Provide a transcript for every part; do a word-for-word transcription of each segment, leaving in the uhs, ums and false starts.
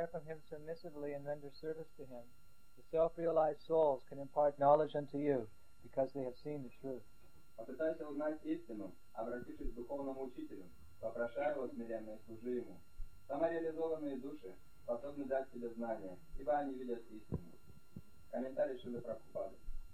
from him submissively and render service to him, the self-realized souls can impart knowledge unto you, because they have seen the truth. Попытайся узнать истину, обратившись к духовному учителю, вопрошай его смиренно и служи ему. Самореализованные души способны дать тебе знания, ибо они видят истину. Комментарий Шрилы Прабхупады.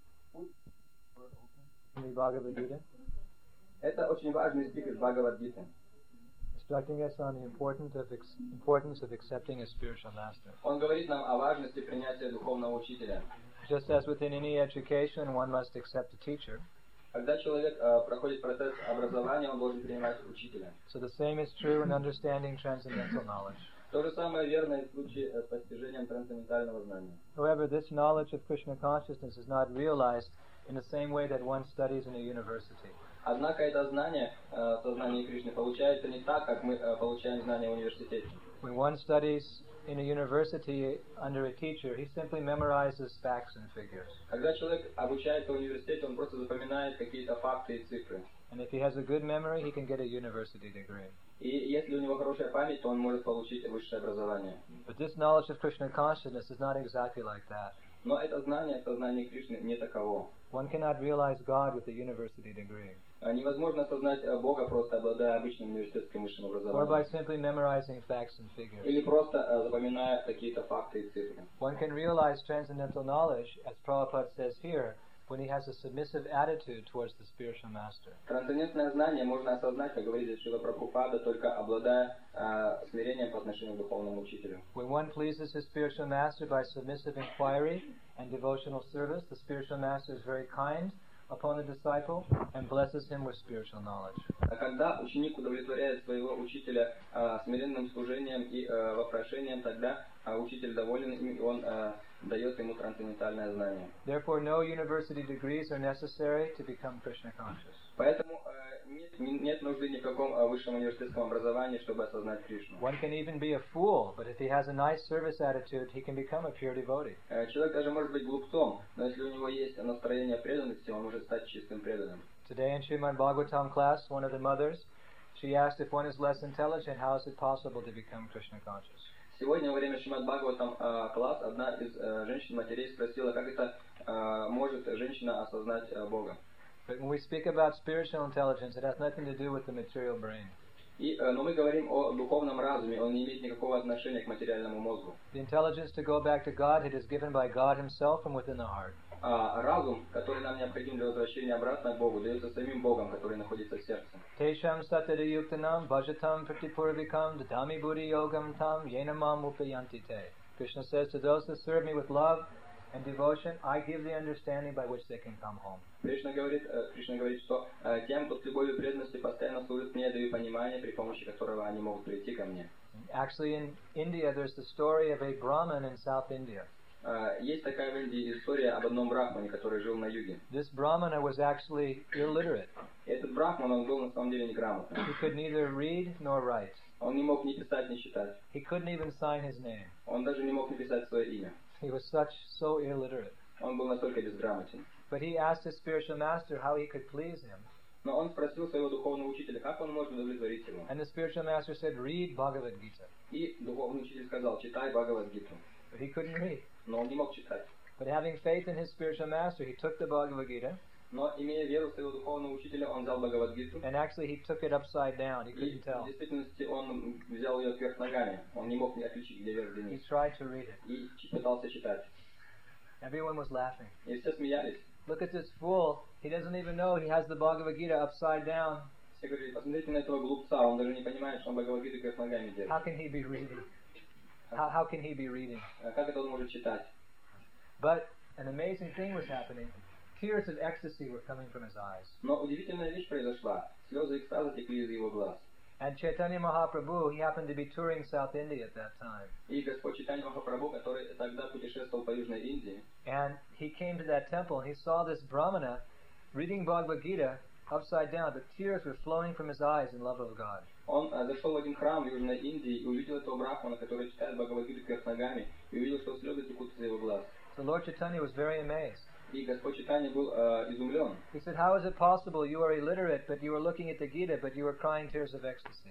Это очень важный стих из Бхагавад-гиты. Instructing us on the importance of, ex- importance of accepting a spiritual master. Он говорит нам о важности принятия духовного учителя. Just as within any education, one must accept a teacher. Когда человек uh, проходит процесс образования, он должен принимать учителя. So the same is true in understanding transcendental knowledge. То же самое верно и в случае с постижением трансцендентального знания. However, this knowledge of Krishna consciousness is not realized in the same way that one studies in a university. Однако это знание, uh, сознание Кришны, получается не так, как мы uh, получаем знания в университете. When one studies in a university under a teacher, he simply memorizes facts and figures. Когда человек обучается в университете, он просто запоминает какие-то факты и цифры. And if he has a good memory, he can get a university degree. И если у него хорошая память, то он может получить высшее образование. But this knowledge of Krishna consciousness is not exactly like that. Но это знание, сознание Кришны не таково. One cannot realize God with a university degree. Невозможно осознать Бога, просто обладая обычным университетским высшим Or образованием. by simply memorizing facts and figures. Или просто запоминая какие-то факты и цифры. One can realize transcendental knowledge, as Prabhupada says here, when he has a submissive attitude towards the spiritual master. Трансцендентное знание можно осознать, как говорит здесь Шрила Прабхупада, только обладая э, смирением по отношению к духовному учителю. When one pleases his spiritual master by submissive inquiry and devotional service, the spiritual master is very kind upon the disciple and blesses him with spiritual knowledge. А когда ученик удовлетворяет своего учителя э, смиренным служением и э, вопрошением, тогда э, учитель доволен им, и он э, дает ему трансцендентальное знание. Therefore, no university degrees are necessary to become Krishna conscious. Поэтому э, нет, нет нужды ни в каком э, высшем университетском образовании, чтобы осознать Кришну. One can even be a fool, but if he has a nice service attitude, he can become a pure devotee. Э, человек даже может быть глупцом, но если у него есть настроение преданности, он может стать чистым преданным. Today in Srimad Bhagavatam class, one of the mothers, she asked if one is less intelligent, how is it possible to become Krishna conscious? Сегодня во время Шримад Бхагаватам э, класс одна из э, женщин-матерей спросила, как это э, может женщина осознать э, Бога. But when we speak about spiritual intelligence, it has nothing to do with the material brain. И, э, но мы говорим о духовном разуме, он не имеет никакого отношения к материальному мозгу. The intelligence to go back to Godhead is given by God Himself from within the heart. А разум, который нам необходим для возвращения обратно к Богу, дается самим Богом, который находится в сердце. Tesham satara yuktanam bhajatam pratipurvikam dadami buddhi yogam tam yenamam upayanti te. Krishna says, to those who serve me with love and devotion, I give the understanding by which they can come home. Кришна говорит, э, Кришна говорит, что э, тем, кто с любовью и преданностью постоянно служит мне, даю понимание, при помощи которого они могут прийти ко мне. Actually, in India, there's the story of a Brahmin in South India. Uh, есть такая в Индии история об одном брахмане, который жил на юге. This Brahmana was actually illiterate. Этот брахман, он был на самом деле неграмотным. He could neither read nor write. Он не мог ни писать, ни читать. He couldn't even sign his name. Он даже не мог написать свое имя. He was such so illiterate. Он был настолько безграмотен. But he asked his spiritual master how he could please him. Но он спросил своего духовного учителя, как он может удовлетворить его. And the spiritual master said, read Bhagavad Gita. И духовный учитель сказал, читай Бхагавад-гиту. But he couldn't read. Но он не мог читать. But having faith in his spiritual master, he took the Bhagavad Gita. Но имея веру в своего духовного учителя, он взял Бхагавад-гиту. And actually he took it upside down. He И couldn't tell. в действительности он взял ее вверх ногами. Он не мог отличить, где вверх, где He низ. tried to read it. И пытался читать. Everyone was laughing. И все смеялись. Look at this fool. He doesn't even know he has the Bhagavad Gita upside down. Все говорили, посмотрите на этого глупца, он даже не понимает, что он Бхагавад-гиту вверх ногами держит. How can he be reading? How, how can he be reading? Как это он может читать? But an amazing thing was happening. Tears of ecstasy were coming from his eyes. Но удивительная вещь произошла. Слезы экстаза текли из его глаз. And Chaitanya Mahaprabhu, he happened to be touring South India at that time. И Господь Чайтанья Махапрабху, который тогда путешествовал по Южной Индии, and he came to that temple and he saw this Brahmana reading Bhagavad Gita upside down, but tears were flowing from his eyes in love of God. Он uh, зашел в один храм в Южной Индии и увидел этого брахмана, который читает Бхагавад-гиту вверх ногами, и увидел, что слезы текут из его глаз. So Lord Chaitanya was very amazed. И Господь Чайтанья был uh, изумлен. He said, how is it possible you are illiterate, but you are looking at the Gita, but you are crying tears of ecstasy?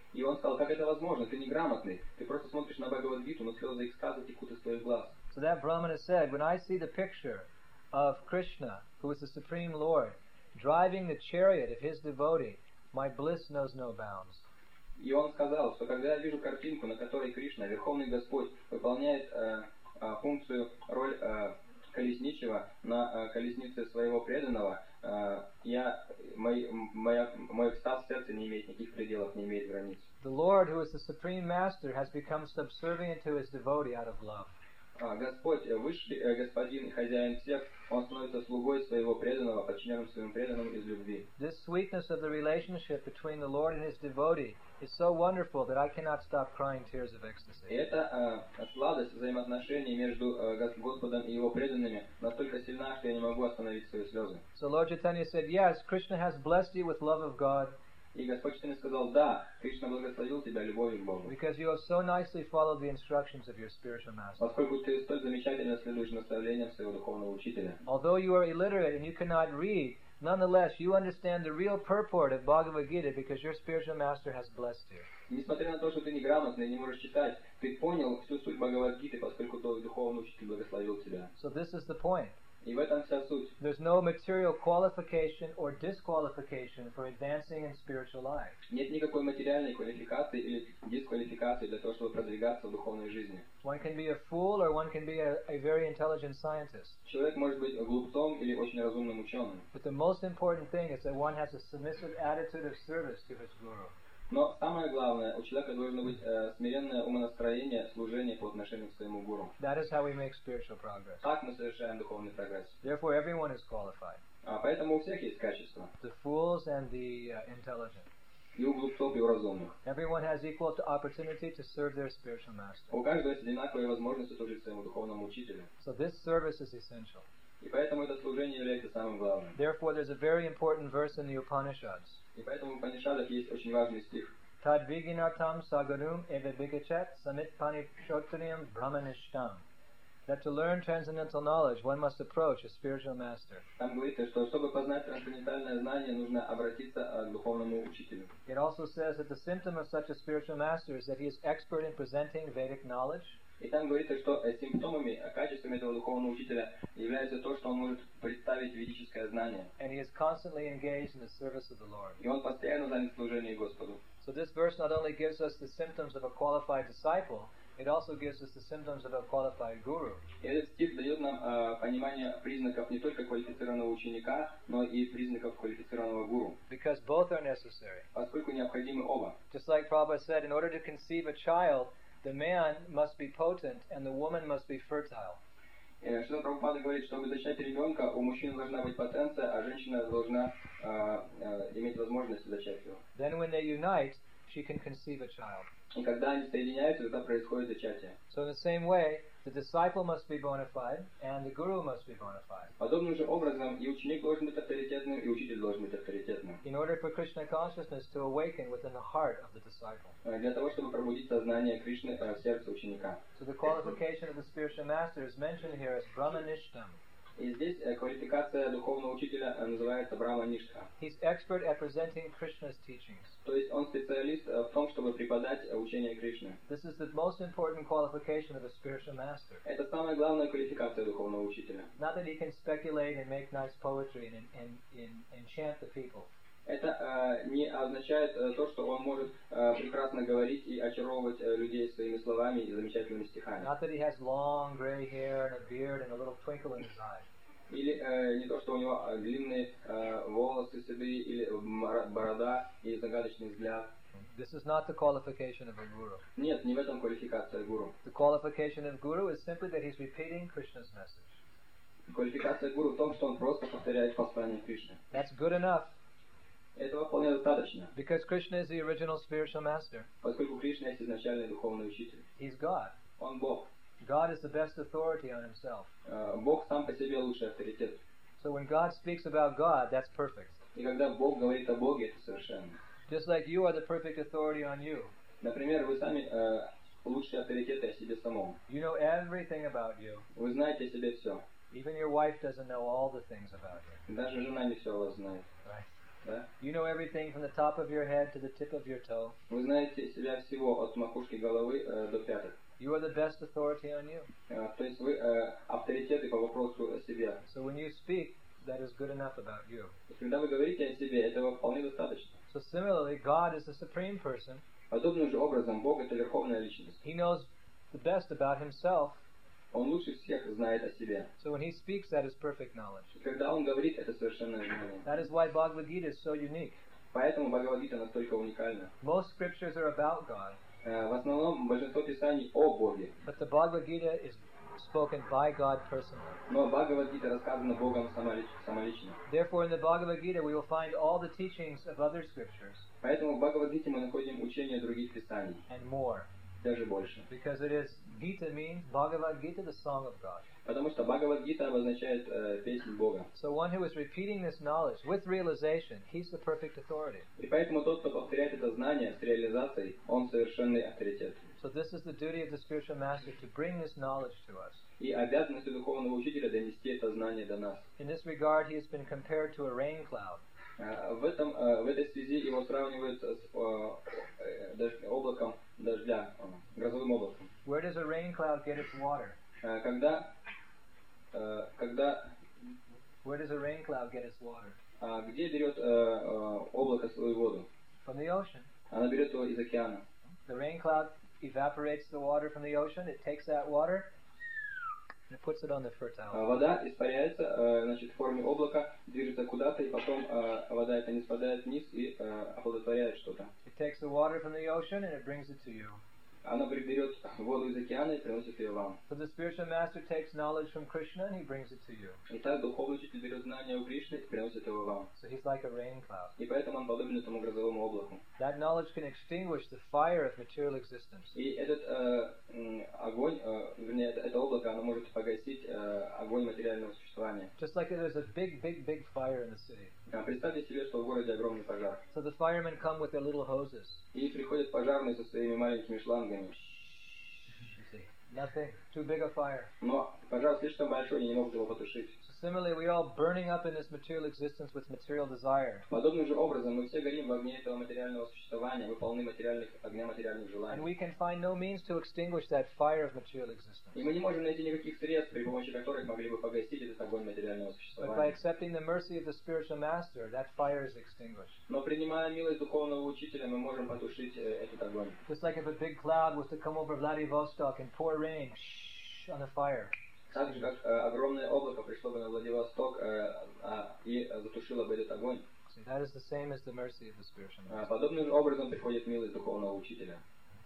И он сказал, как это возможно? Ты неграмотный. Ты просто смотришь на Бхагавад-гиту, но слезы экстаза текут из твоих глаз. So that Brahmana said, when I see the picture of Krishna, who is the Supreme Lord, driving the chariot of his devotee, my bliss knows no bounds. И он сказал, что когда я вижу картинку, на которой Кришна, Верховный Господь, выполняет э, э, функцию, роль э, колесничего на э, колеснице своего преданного, э, я, мой, моя, мой экстаз в сердце не имеет никаких пределов, не имеет границ. The Lord, who is the Supreme Master, has become subservient to his devotee out of love. Господь, высший господин и хозяин всех, он становится слугой своего преданного, подчиненным своим преданным из любви. This sweetness of the relationship between the Lord and his devotee is so wonderful that I cannot stop crying tears of И ecstasy. эта э, сладость взаимоотношений между э, Господом и его преданными настолько сильна, что я не могу остановить свои слезы. So Lord Chaitanya said, yes, Krishna has blessed you with love of God, И Господь Чайтанья сказал, да, Кришна благословил тебя любовью к Богу, because you have so nicely followed the instructions of your spiritual master. поскольку ты столь замечательно следуешь наставлениям своего духовного учителя. Although you are illiterate and you cannot read, nonetheless you understand the real purport of Bhagavad Gita because your spiritual master has blessed you. Несмотря на то, что ты неграмотный и не можешь читать, ты понял всю суть Бхагавад-гиты, поскольку твой духовный учитель благословил тебя. So this is the point. И в этом вся суть. There's no material qualification or disqualification for advancing in spiritual life. Нет никакой материальной квалификации или дисквалификации для того, чтобы продвигаться в духовной жизни. One can be a fool or one can be a, a very intelligent scientist. Человек может быть глупцом или очень разумным ученым. But the most important thing is that one has a submissive attitude of service to his guru. Но самое главное, у человека должно быть э, смиренное умонастроение, служение по отношению к своему гуру. That is how we make spiritual progress. Так мы совершаем духовный прогресс. Therefore, everyone is qualified. А поэтому у всех есть качества. The fools and the uh, intelligent. И у глупцов, и у разумных. Everyone has equal opportunity to serve their spiritual master. У каждого есть одинаковые возможности служить своему духовному учителю. So this service is essential. И поэтому это служение является самым главным. Therefore, there's a very important verse in the Upanishads. И поэтому в Упанишадах есть очень важный стих. Tad viginatam saganum eva vigachat samit panishotriam brahmanishtam. That to learn transcendental knowledge, one must approach a spiritual master. Там говорится, что чтобы познать трансцендентальное знание, нужно обратиться к духовному учителю. It also says that the symptom of such a spiritual master is that he is expert in presenting Vedic knowledge. И там говорится, что симптомами, качествами этого духовного учителя является то, что он может представить ведическое знание. And he is constantly engaged in the service of the Lord. И он постоянно занят в служении Господу. So this verse not only gives us the symptoms of a qualified disciple, it also gives us the symptoms of a qualified guru. И этот стих дает нам э, понимание признаков не только квалифицированного ученика, но и признаков квалифицированного гуру. Because both are necessary. Поскольку необходимы оба. Just like Prabhupada said, in order to conceive a child, the man must be potent and the woman must be fertile. Что Прабхупада говорит, чтобы зачать ребенка, у мужчины должна быть потенция, а женщина должна э, э, иметь возможность зачать его. Then when they unite, she can conceive a child. И когда они соединяются, тогда происходит зачатие. So in the same way, the disciple must be bona fide and the guru must be bona fide. Подобным же образом и ученик должен быть авторитетным, и учитель должен быть авторитетным. In order for Krishna consciousness to awaken within the heart of the disciple. Для того, чтобы пробудить сознание Кришны в сердце ученика. So the qualification of the spiritual master is mentioned here as Brahmanishtam. И здесь квалификация духовного учителя называется Брахмаништха. He's expert at presenting Krishna's teachings. То есть он специалист в том, чтобы преподать учение Кришны. This is the most important qualification of a spiritual master. Это самая главная квалификация духовного учителя. Not that he can speculate and make nice poetry and, and, and enchant the people. Это э, не означает э, то, что он может э, прекрасно говорить и очаровывать э, людей своими словами и замечательными стихами. Not that he has long gray hair and a beard and a little twinkle in his eye. Или э, не то, что у него длинные э, волосы седые, или борода и загадочный взгляд. This is not the qualification of a guru. Нет, не в этом квалификация гуру. The qualification of guru is simply that he's repeating Krishna's message. Квалификация гуру в том, что он просто повторяет послание Кришны. That's good enough. Этого вполне достаточно. Because Krishna is the original spiritual master. Поскольку Кришна есть изначальный духовный учитель. He's God. Он Бог. God is the best authority on himself. Uh, Бог сам по себе лучший авторитет. So when God speaks about God, that's perfect. И когда Бог говорит о Боге, это совершенно. Just like you are the perfect authority on you. Например, вы сами uh, лучшие авторитеты о себе самом. You know everything about you. Вы знаете о себе все. Even your wife doesn't know all the things about you. Даже жена не все о вас знает. Right? Да? You know everything from the top of your head to the tip of your toe. Вы знаете себя всего от макушки головы э, до пяток. You are the best authority on you. Э, то есть вы э, авторитеты по вопросу о себе. So when you speak, that is good enough about you. И когда вы говорите о себе, этого вполне достаточно. So similarly, God is the supreme person. Подобным же образом Бог — это верховная личность. He knows the best about himself. Он лучше всех знает о себе. So when he speaks, that is perfect knowledge. И когда он говорит, это совершенное знание. That is why Bhagavad Gita is so unique. Поэтому Бхагавад-гита настолько уникальна. Most scriptures are about God, Э, в основном большинство писаний о Боге. but the Bhagavad Gita is spoken by God personally. Но Бхагавад-гита рассказана Богом самолич- самолично. Therefore, in the Bhagavad Gita, we will find all the teachings of other scriptures Поэтому в Бхагавад-гите мы находим учение других писаний. and more. Даже больше. Because it is, Gita means, Bhagavad Gita, the song of God. Потому что Бхагавад-гита обозначает э, песнь Бога. So one who is repeating this knowledge with realization, he's the perfect authority. И поэтому тот, кто повторяет это знание с реализацией, он совершенный авторитет. So this is the duty of the spiritual master, to bring this knowledge to us. И обязанностью духовного учителя донести это знание до нас. In this regard, he has been compared to a rain cloud. Э, В, этом, э, в этой связи его сравнивают с э, э, дож- облаком дождя, э, грозовым облаком. Where does a rain cloud get its water? Э, Когда, э, когда Where does a rain cloud get its water? а где берет э, э, облако свою воду? From the ocean. Она берет его из океана. The rain cloud evaporates the water from the ocean. It takes that water and it puts it on the А fertile. Вода испаряется, э, значит, в форме облака, движется куда-то, и потом э, вода эта не спадает вниз и э, оплодотворяет что-то. It takes the water from the ocean and it brings it to you. Она берет воду из океана и приносит ее вам. So the spiritual master takes knowledge from Krishna and he brings it to you. Итак, духовный учитель берет знания у Кришны и приносит его вам. So he's like a rain cloud. И поэтому он подобен этому грозовому облаку. That knowledge can extinguish the fire of material existence. И этот э, м, огонь, э, вернее, это, это облако, оно может погасить э, огонь материального существования. Just like there's a big, big, big fire in the city. А представьте себе, что в городе огромный пожар. So the firemen come with their little hoses. И приходят пожарные со своими маленькими шлангами. You see, nothing, too big a fire. Но пожар слишком большой, они не могут его потушить. So similarly, we all burning up in this material existence with material desire. Подобным же образом мы все горим в огне этого материального существования, мы полны материальных, огня материальных And желаний. we can find no means to extinguish that fire of material existence. И мы не можем найти никаких средств, при помощи которых могли бы погасить этот огонь материального But by существования. accepting the mercy of the spiritual master, that fire is extinguished. Но принимая милость духовного учителя, мы можем потушить э, этот огонь. Just like if a big cloud was to come over Vladivostok and pour rain shh, on the fire. Так же, как э, огромное облако пришло бы на Владивосток э, а, и затушило бы этот огонь, See, that is the same as the mercy of the spiritual а, master. подобным же образом приходит милость духовного учителя.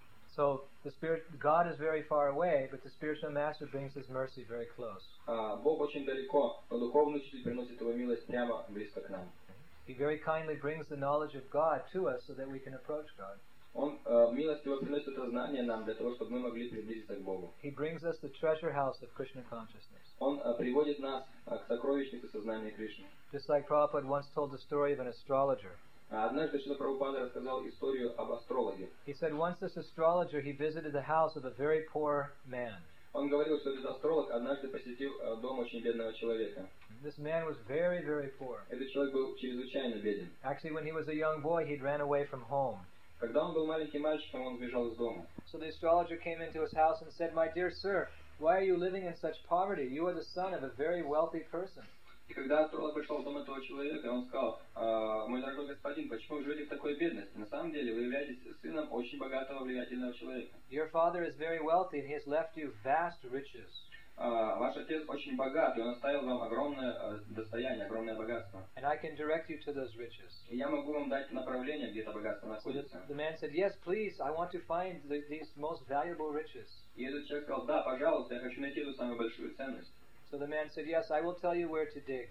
So the spirit, God is very far away, but the spiritual master brings His mercy very close. А, Бог очень далеко, но духовный учитель приносит его милость прямо близко к нам. He very kindly brings the knowledge of God to us so that we can approach God. Он э, милостиво приносит это знание нам для того, чтобы мы могли приблизиться к Богу. He brings us the treasure house of Krishna consciousness. Он э, приводит нас э, к сокровищнице сознания Кришны. Just like Prabhupada once told the story of an astrologer. А однажды Шрила Прабхупада рассказал историю об астрологе. He said once this astrologer, he visited the house of a very poor man. Он говорил, что этот астролог однажды посетил э, дом очень бедного человека. This man was very, very poor. Этот человек был чрезвычайно беден. Actually, when he was a young boy, he'd ran away from home. Когда он был маленьким мальчиком, он сбежал из дома. So the astrologer came into his house and said, "My dear sir, why are you living in such poverty? You are the son of a very wealthy person." И когда астролог пришел в дом этого человека, он сказал: «А, мой дорогой господин, почему вы живете в такой бедности? На самом деле вы являетесь сыном очень богатого, влиятельного человека. Your father is very wealthy and he has left you vast riches. А, ваш отец очень богат, и он оставил вам огромное э, достояние, огромное богатство. And I can direct you to those riches." И я могу вам дать направление, где это богатство So the, находится. the man said, "Yes, please, I want to find the, these most valuable riches." И этот человек сказал: да, пожалуйста, я хочу найти эту самую большую ценность. So the man said, "Yes, I will tell you where to dig.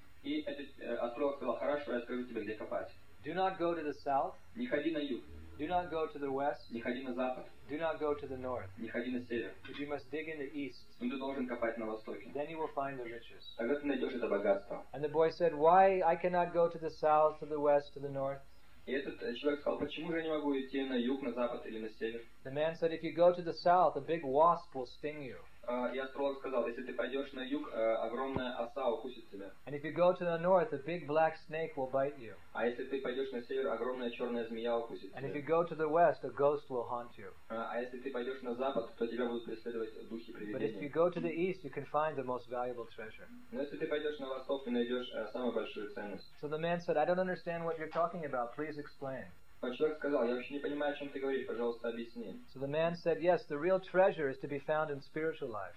И этот э, астролог сказал: хорошо, я скажу тебе, где копать. Do not go to the south. Не ходи на юг, Do not go to the west. не ходи на запад, Do not go to the north. не ходи на север. But you must dig in the east. Но ты должен копать на востоке. Then you will find the riches." Тогда ты найдешь это богатство. And the boy said, "Why I cannot go to the south, to the west, to the north?" И этот э, человек сказал: почему же я не могу идти на юг, на запад или на север? The man said, "If you go to the south, a big wasp will sting you." И астролог сказал, если ты пойдешь на юг, огромная оса укусит тебя. And if you go to the north, a big black snake will bite you. А если ты пойдешь на север, огромная черная змея укусит And if you тебя. go to the west, a ghost will haunt you. А если ты пойдешь на запад, то тебя будут преследовать духи But if you привидения. go to the east, you can find the most valuable treasure. Но если ты пойдешь на восток, ты найдешь самую большую ценность. So the man said, I don't understand what you're talking about. Please explain. Но человек сказал, я вообще не понимаю, о чем ты говоришь, пожалуйста, объясни. So the man said, yes, the real treasure is to be found in spiritual life.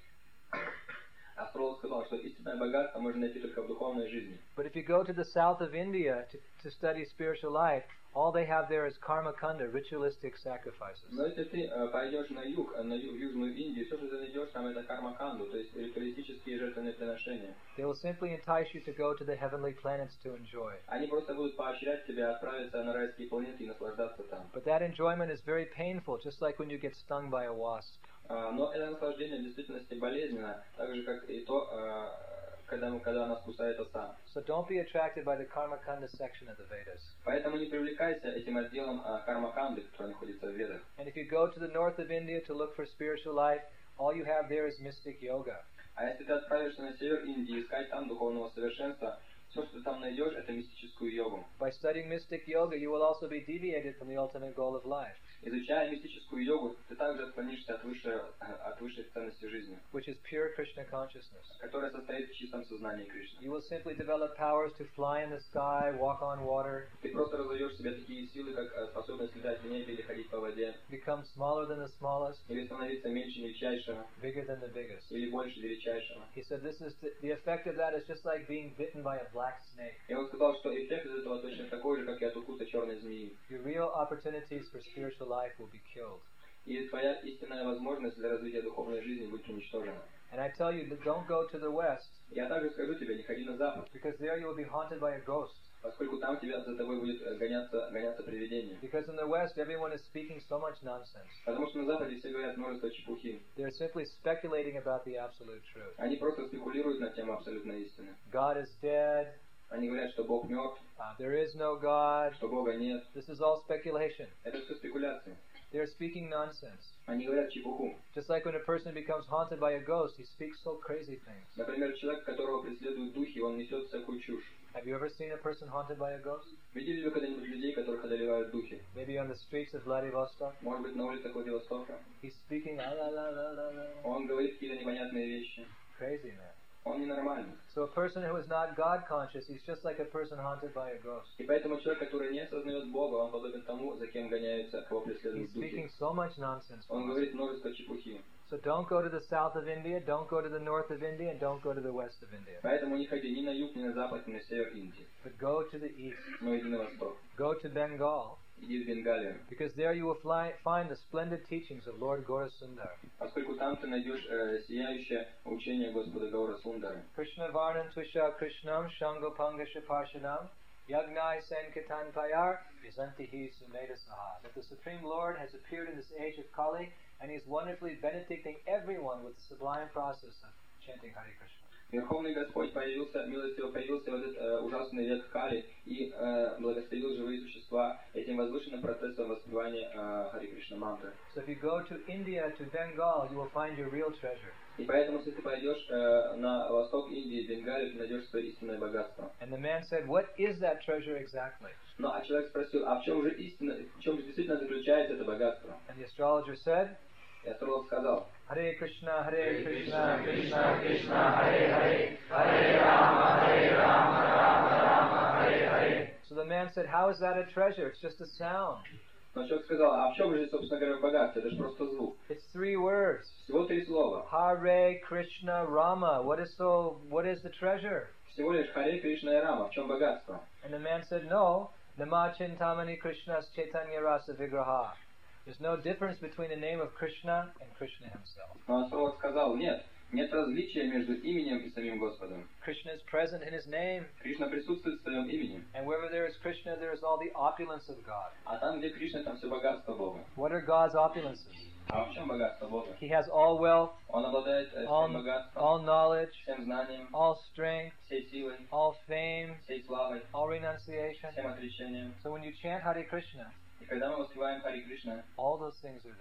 Астролог сказал, что истинное богатство можно найти только в духовной жизни. But if you go to the south of India to, to study spiritual life, all they have there is karma kanda, ritualistic sacrifices. Но если ты э, пойдешь на юг, на ю- в Южную Индию, все, что ты найдешь там, это карма-канду, то есть ритуалистические жертвенные приношения. They will simply entice you to go to the heavenly planets to enjoy. Они просто будут поощрять тебя отправиться на райские планеты и наслаждаться там. But that enjoyment is very painful, just like when you get stung by a wasp. А, но это наслаждение в действительности болезненно, так же, как и то, э, когда, когда нас кусает оса. So don't be attracted by the karma kanda section of the Vedas. Поэтому не привлекайся этим отделом э, карма-канды, который находится в Ведах. And if you go to the north of India to look for spiritual life, all you have there is mystic yoga. А если ты отправишься на север Индии искать там духовного совершенства, все, что ты там найдешь, это мистическую йогу. By studying mystic yoga, you will also be deviated from the ultimate goal of life, Изучая мистическую йогу, ты также отклонишься от высшей, от высшей ценности жизни, which is pure Krishna consciousness. которая состоит в чистом сознании Кришны. You will simply develop powers to fly in the sky, walk on water, Ты просто разовьешь в себе такие силы, как э, способность летать в небе или ходить по воде, become smaller than the smallest, или становиться меньше величайшего, bigger than the biggest. или больше величайшего. He said this is the, the effect of that is just like being bitten by a black snake. И он сказал, что эффект из этого точно такой же, как и от укуса черной змеи. Your real opportunities for spiritual life will be killed. И твоя истинная возможность для развития духовной жизни будет уничтожена. And I tell you, that don't go to the west, Я также скажу тебе, не ходи на запад, because there you will be haunted by a ghost. поскольку там тебя за тобой будет э, гоняться, гоняться привидение. Because in the west, everyone is speaking so much nonsense. Потому что на западе все говорят множество чепухи. They're simply speculating about the absolute truth. Они просто спекулируют на тему абсолютной истины. God is dead. Они говорят, что Бог мертв, Uh, there is no God. что Бога нет. This is all speculation. Это все спекуляции. They're speaking nonsense. Они говорят чепуху. Just like when a person becomes haunted by a ghost, he speaks so crazy things. Например, человек, которого преследуют духи, он несет всякую чушь. Have you ever seen a person haunted by a ghost? Видели ли вы когда-нибудь людей, которых одолевают духи? Maybe on the streets of Vladivostok? Может быть, на улицах Владивостока? He's speaking la la la la la la. Он говорит какие-то непонятные вещи. Crazy man. Он ненормальный. So a person who is not God conscious, he's just like a person haunted by a ghost. И поэтому человек, который не осознает Бога, он подобен тому, за кем гоняются, кого He's преследуют speaking духи. so much nonsense. Он говорит множество чепухи. So don't go to the south of India, don't go to the north of India, and don't go to the west of India. Поэтому не ходи ни на юг, ни на запад, ни на север Индии. But go to the east. Но иди на восток. Go to Bengal, Иди в Бенгалию. because there you will fly, find the splendid teachings of Lord Gaurasundar. Поскольку там ты найдешь э, сияющее учение Господа Гаура Сундары. Krishna Varnam Tvisha Krishnam Shangopanga Shaparshanam Yagnai Sankirtan Payar Vizantihi Sumeda Saha. That the Supreme Lord has appeared in this age of Kali, and He is wonderfully benedicting everyone with the sublime process of chanting Hare Krishna. Верховный Господь появился, милостиво появился в этот э, ужасный век Кали и э, благословил живые существа этим возвышенным процессом воспевания э, Хари Кришна мантры. So if you go to India, to Bengal, you will find your real treasure. И поэтому, если ты пойдешь э, на восток Индии, Бенгалию, ты найдешь свое истинное богатство. And the man said, what is that treasure exactly? Ну, а человек спросил, а в чем же истина, в чем же действительно заключается это богатство? And the astrologer said, И астролог сказал, Hare Krishna, Hare Krishna, Krishna Krishna Hare Hare Hare Rama Hare Rama Rama Rama Hare Hare. So the man said, how is that a treasure? It's just a sound. но человек сказал, а в чем же, собственно говоря, богатство? Это же просто звук. It's three words. Всего три слова. Hare Krishna Rama. What is so? What is the treasure? Всего лишь Харе, Кришна и Рама. В чем богатство? And the man said, no. Nama Chintamani Krishna's Chaitanya Rasa Vigraha. There's no difference between the name of Krishna and Krishna himself. Но астролог сказал, нет, нет различия между именем и самим Господом. Krishna is present in his name, Кришна присутствует в своем имени. and wherever there is Krishna, there is all the opulence of God. А там, где Кришна, там все богатство Бога. What are God's opulences? А в чем богатство Бога? He has all wealth, Он обладает э, all, всем богатством, all knowledge, всем знанием, all strength, всей силой, all fame, всей славой, all renunciation. всем отречением. So when you chant Hare Krishna, И когда мы воспеваем Хари Кришна, all those things are there.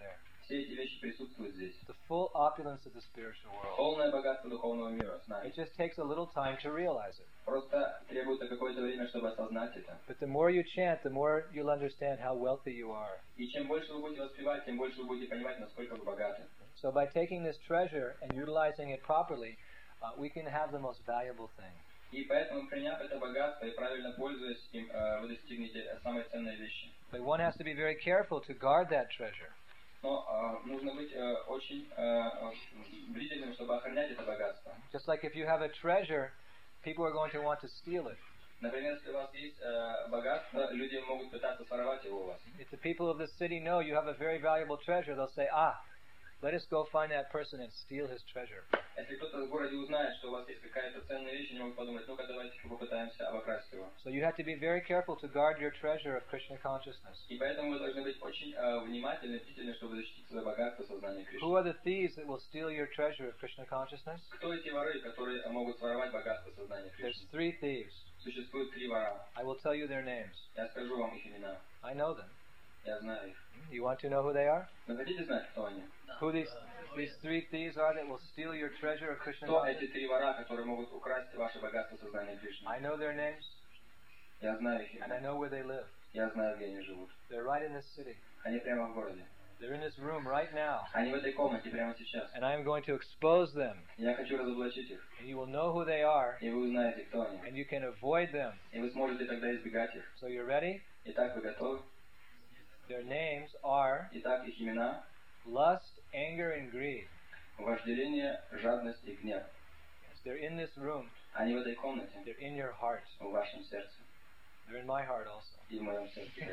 все эти вещи присутствуют здесь. The full opulence of the spiritual world. Полное богатство духовного мира с нами. It just takes a little time to realize it. Просто требуется какое-то время, чтобы осознать это. But the more you chant, the more you'll understand how wealthy you are. И чем больше вы будете воспевать, тем больше вы будете понимать, насколько вы богаты. So by taking this treasure and utilizing it properly, uh, we can have the most valuable thing. И поэтому, приняв это богатство и правильно пользуясь им, вы достигнете самой ценной вещи. But one has to be very careful to guard that treasure. Но э, нужно быть э, очень э, бдительным, чтобы охранять это богатство. Just like if you have a treasure, people are going to want to steal it. Например, если у вас есть э, богатство, люди могут пытаться своровать его у вас. If the people of the city know you have a very valuable treasure, they'll say, ah, let us go find that person and steal his treasure. Если кто-то в городе узнает, что у вас есть какая-то ценная вещь, они могут подумать, ну-ка давайте попытаемся обокрасть его. So you have to be very careful to guard your treasure of Krishna consciousness. И поэтому вы должны быть очень э, внимательны, бдительны, чтобы защитить свое богатство сознания Кришны. Who are the thieves that will steal your treasure of Krishna consciousness? Кто эти воры, которые могут своровать богатство сознания There's Кришны? three thieves. Существует три вора. I will tell you their names. Я скажу вам их имена. I know them. Я знаю их. You want to know who they are? Вы хотите знать, кто они? Who these these three thieves are that will steal your treasure of Krishna Кто consciousness? эти три вора, которые могут украсть ваше богатство сознания Кришны? I know their names, Я знаю их and I имена. know where they live. Я знаю, где они живут. They're right in this city. Они прямо в городе. They're in this room right now. Они в этой комнате прямо сейчас. And I am going to expose them. Я хочу разоблачить их. And you will know who they are, И вы узнаете, кто они. and you can avoid them. И вы сможете тогда избегать их. So you're ready? Итак, вы готовы? Their names are Итак, их имена: lust, anger, and greed. вожделение, жадность и гнев. Yes, they're in this room. Они в этой комнате, They're in your heart. в вашем сердце. They're in my heart also. И в моем сердце.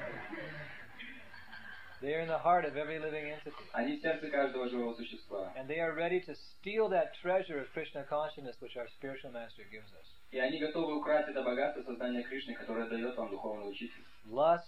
They're in the heart of every living entity. Они в сердце каждого живого существа. And they are ready to steal that treasure of Krishna consciousness which our spiritual master gives us. И они готовы украсть это богатство сознания Кришны, которое дает вам духовный учитель. Lust,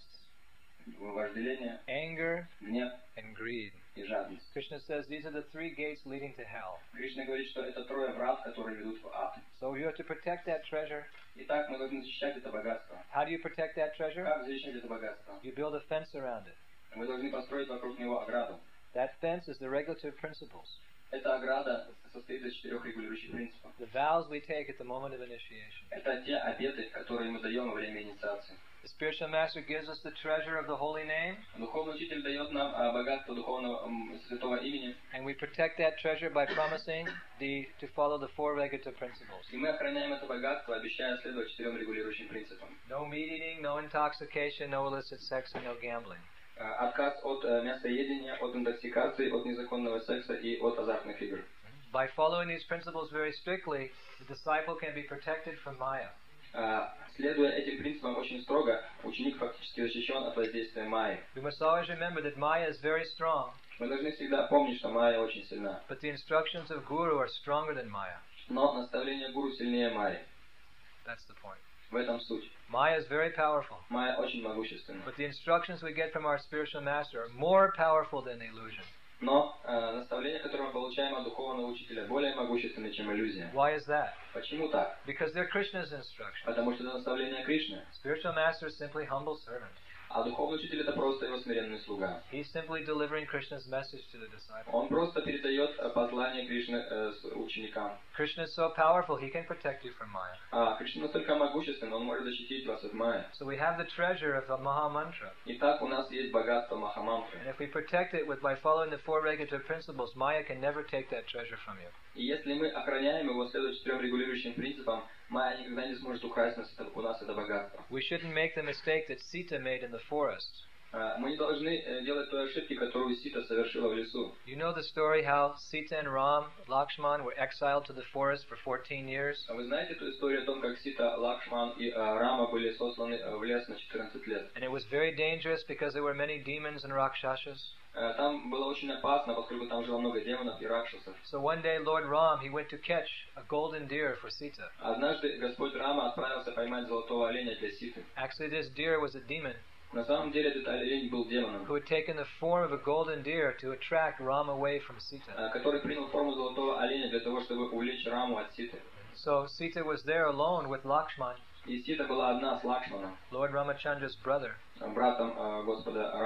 Вожделение, anger, гнев and greed. и жадность. Krishna says these are the three gates leading to hell. Кришна говорит, что это трое врат, которые ведут в ад. So you have to protect that treasure. Итак, мы должны защищать это богатство. How do you protect that treasure? Как защищать это богатство? You build a fence around it. Мы должны построить вокруг него ограду. That fence is the regulative principles, Эта ограда состоит из четырех регулирующих принципов. the vows we take at the moment of initiation. Это те обеты, которые мы даем во время инициации. The spiritual master gives us the treasure of the holy name, Духовный учитель дает нам а, богатство духовного м, святого имени, and we protect that treasure by promising the, to follow the four regulative principles. и мы охраняем это богатство, обещая следовать четырем регулирующим принципам. No meat eating, no intoxication, no illicit sex, and no gambling. А, Отказ от э, мясоедения, от интоксикации, от незаконного секса и от азартных игр. By following these principles very strictly, the disciple can be protected from Maya. А, Следуя этим принципам очень строго, ученик фактически защищен от воздействия Майи. We must always remember that Maya is very strong, Мы должны всегда помнить, что Майя очень сильна. but the instructions of Guru are stronger than Maya. Но наставление гуру сильнее Майи. That's the point. В этом суть. Maya is very powerful, Майя очень могущественна. but the instructions we get from our spiritual master are more powerful than the illusion. Но э, наставление, которое мы получаем от духовного учителя, более могущественное, чем иллюзия. Why is that? Почему так? Because they're Krishna's instructions. Потому что это наставление Кришны. Spiritual master is simply humble servant. А духовный учитель это просто его смиренный слуга. He's simply delivering Krishna's message to the disciple. Он просто передает э, послание Кришны э, с ученикам. Krishna is so powerful, he can protect you from Maya. А Кришна настолько могуществен, он может защитить вас от Майи. So we have the treasure of the Maha Mantra. Итак, у нас есть богатство Махамантры. And if we protect it with by following the four regulative principles, Maya can never take that treasure from you. И если мы охраняем его, следуя четырем регулирующим принципам, Майя никогда не сможет украсть нас это, у нас это богатство. We shouldn't make the mistake that Sita made in the forest. А, Мы не должны э, делать той ошибки, которую Сита совершила в лесу. You know the story how Sita and Ram, Lakshman, were exiled to the forest for fourteen years? А вы знаете эту историю о том, как Сита, Лакшман и а, Рама были сосланы э, в лес на четырнадцать лет? And it was very dangerous because there were many demons and rakshasas. Э, Там было очень опасно, поскольку там жило много демонов и ракшасов. So one day Lord Ram, he went to catch a golden deer for Sita. Однажды Господь Рама отправился поймать золотого оленя для Ситы. Actually, this deer was a demon На самом деле этот олень был демоном, who had taken the form of a golden deer to attract Ram away from Sita. э, который принял форму золотого оленя для того, чтобы увлечь Раму от Ситы. So Sita was there alone with Lakshman, И Сита была одна с Лакшманом, Lord Ramachandra's brother. братом э, Господа Рамы.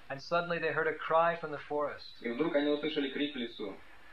And suddenly they heard a cry from the forest. И вдруг они услышали крик в лесу.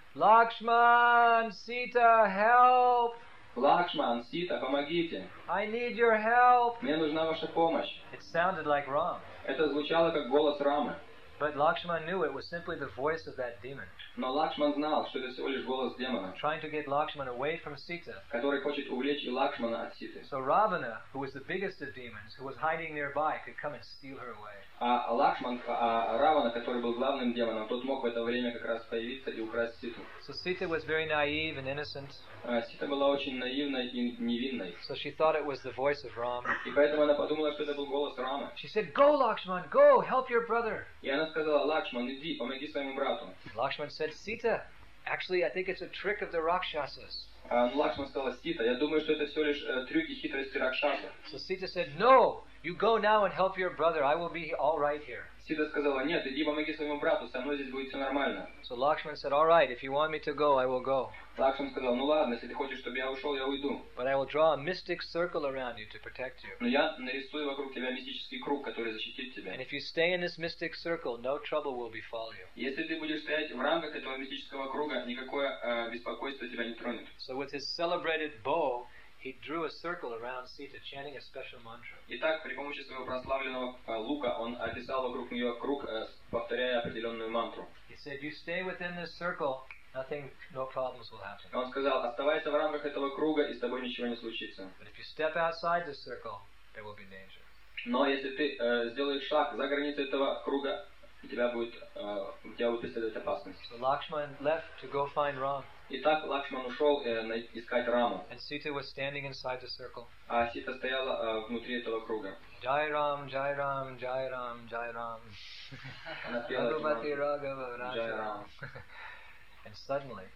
Lakshman, Sita, help! Лакшман, Сита, помогите! I need your help! Мне нужна ваша помощь. It sounded like Ram. Это звучало как голос Рамы. But Lakshman knew it was simply the voice of that demon, Но Лакшман знал, что это всего лишь голос демона, trying to get Lakshman away from Sita. который хочет увлечь и Лакшмана от Ситы. So Ravana, who was the biggest of demons, who was hiding nearby, could come and steal her away. А Лакшман, а Равана, который был главным демоном, тот мог в это время как раз появиться и украсть Ситу. So Sita was very naive and innocent, А Сита была очень наивной и невинной. so she thought it was the voice of Ram. И поэтому она подумала, что это был голос Рамы. She said, "Go, Lakshman, go, help your brother." И она сказала: Лакшман, иди, помоги своему брату. Lakshman said, "Sita, actually I think it's a trick of the Rakshasas." А Лакшман сказала: Сита, я думаю, что это все лишь э, трюки, хитрости Ракшаса. So Sita said, "No, you go now and help your brother. I will be all right here." Сита сказала: нет, иди помоги своему брату, со мной здесь будет все нормально. So Lakshman said, "All right, if you want me to go, I will go. Лакшман сказал: ну ладно, если ты хочешь, чтобы я ушел, я уйду. But I will draw a mystic circle around you to protect you. Но я нарисую вокруг тебя мистический круг, который защитит тебя. And if you stay in this mystic circle, no trouble will befall you." Если ты будешь стоять в рамках этого мистического круга, никакое э, беспокойство тебя не тронет. So with his celebrated bow, he drew a circle around Sita, chanting a special mantra. Итак, при помощи своего прославленного э, лука он описал вокруг нее круг, э, повторяя определенную мантру. He said, "You stay within this circle, nothing, no problems will happen. Он сказал: оставайся в рамках этого круга, и с тобой ничего не случится. But if you step outside the circle, there will be danger." Но если ты э, сделаешь шаг за границы этого круга, тебя будет, э, тебя будет преследовать опасность. So Lakshman left to go find Ram, Итак, Лакшман ушел э, на- искать Раму, and Sita was standing inside the circle. а Сита стояла э, внутри этого круга. Jai Ram, Jai Ram, Jai Ram, Jai Ram. Она пела эту Raghupati мантру. Raghava Jai Raja. Ram. And suddenly,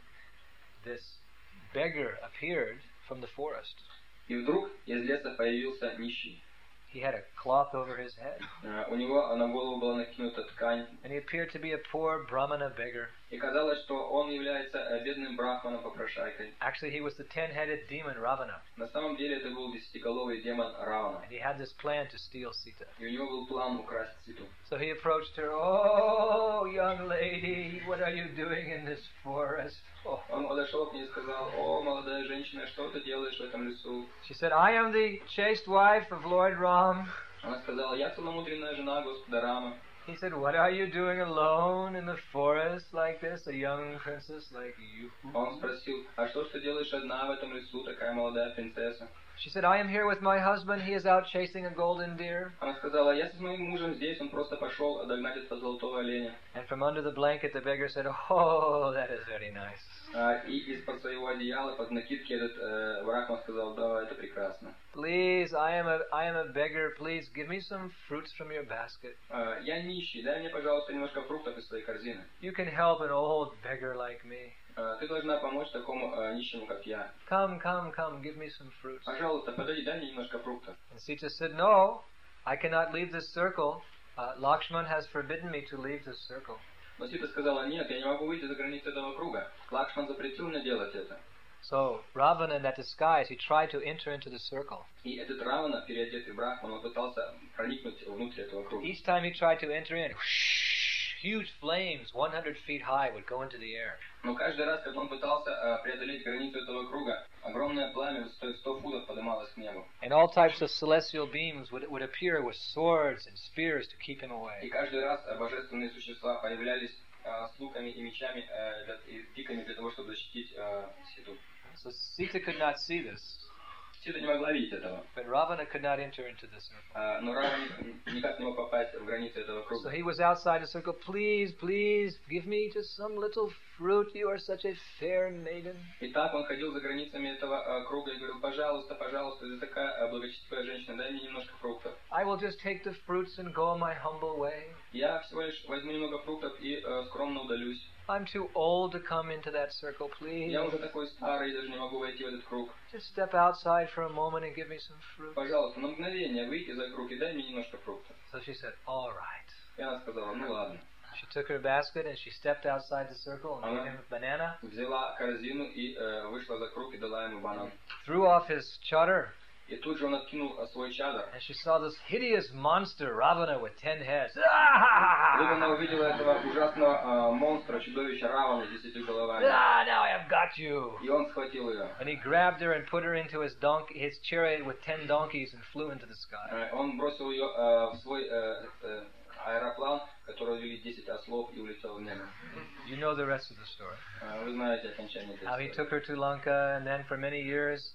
this beggar appeared from the forest. И вдруг из леса появился нищий. He had a cloth over his head, Э, У него на голову была накинута ткань, and he appeared to be a poor Brahmana beggar. и казалось, что он является э, бедным брахманом-попрошайкой. Actually, he was the ten-headed demon Ravana, На самом деле это был десятиголовый демон Равана, and he had this plan to steal Sita. и у него был план украсть Ситу. So he approached her. "Oh, young lady, what are you doing in this forest?" Oh. Он подошел к ней и сказал: о, молодая женщина, что ты делаешь в этом лесу? She said, "I am the chaste wife of Lord Ram." Она сказала: я целомудренная жена Господа Рама. He said, "What are you doing alone in the forest like this, a young princess like you?" Он спросил: а что ж ты делаешь одна в этом лесу, такая молодая принцесса? She said, "I am here with my husband. He is out chasing a golden deer." Она сказала: я с моим мужем здесь, он просто пошел догнать этого золотого оленя. And from under the blanket, the beggar said, "Oh, that is very nice." А, и из-под своего одеяла, под накидки, этот э, Брахман сказал: да, это прекрасно. "Please, I am a I am a beggar. Please give me some fruits from your basket. А, я нищий, дай мне, пожалуйста, немножко фруктов из своей корзины. You can help an old beggar like me. А, ты должна помочь такому э, нищему, как я. Come, come, come, give me some fruits." Пожалуйста, подойди, дай мне немножко фруктов. And Sita said, "No, I cannot leave this circle. Uh, Lakshman has forbidden me to leave this circle." Но Сита сказала: нет, я не могу выйти за границы этого круга. Лакшман запретил мне делать это. So Ravana, in that disguise, he tried to enter into the circle. И этот Равана, переодетый Брахман, он пытался проникнуть внутрь этого круга. Each time he tried to enter in, whoosh, huge flames, one hundred feet high, would go into the air. Но каждый раз, когда он пытался э, преодолеть границу этого круга, огромное пламя высотой сто футов поднималось к небу. And all types of celestial beings would, would appear with swords and spears to keep him И away. каждый раз э, божественные существа появлялись э, с луками и мечами э, для, и пиками для того, чтобы защитить э, Ситу. So Sita could not see this, Сита не могла видеть этого. but Ravana could not enter into the circle. Э, но Равана никак не мог попасть в границы этого So круга. he was outside the circle. "Please, please, give me just some little fruit. You are such a fair maiden." И так он ходил за границами этого э, круга и говорил: пожалуйста, пожалуйста, ты такая э, благочестивая женщина, дай мне немножко фруктов. I will just take the fruits and go my humble way. Я всего лишь возьму немного фруктов и э, скромно удалюсь. I'm too old to come into that circle, please. Я уже такой старый, даже не могу войти в этот круг. Just step outside for a moment and give me some fruit. Пожалуйста, на мгновение выйти за круг и дай мне немножко фруктов. So she said, "All right." И она сказала: ну ладно. She took her basket and she stepped outside the circle and gave him a banana, Взяла корзину и э, вышла за круг и дала ему банан. threw off his chadar, И тут же он откинул свой чадр. And she saw this hideous monster, Ravana, with ten heads. Тут она увидела этого ужасного монстра, чудовища Равана с десятью головами. Ah, now I have got you. И он схватил ее. And he grabbed her and put her into his donkey, his chariot with ten donkeys, and flew into the sky. Он бросил ее в свой аэроплан, который вели десять ослов, и улетел в небо. You know the rest of the story. Вы знаете окончание этой How he истории. took her to Lanka, and then for many years,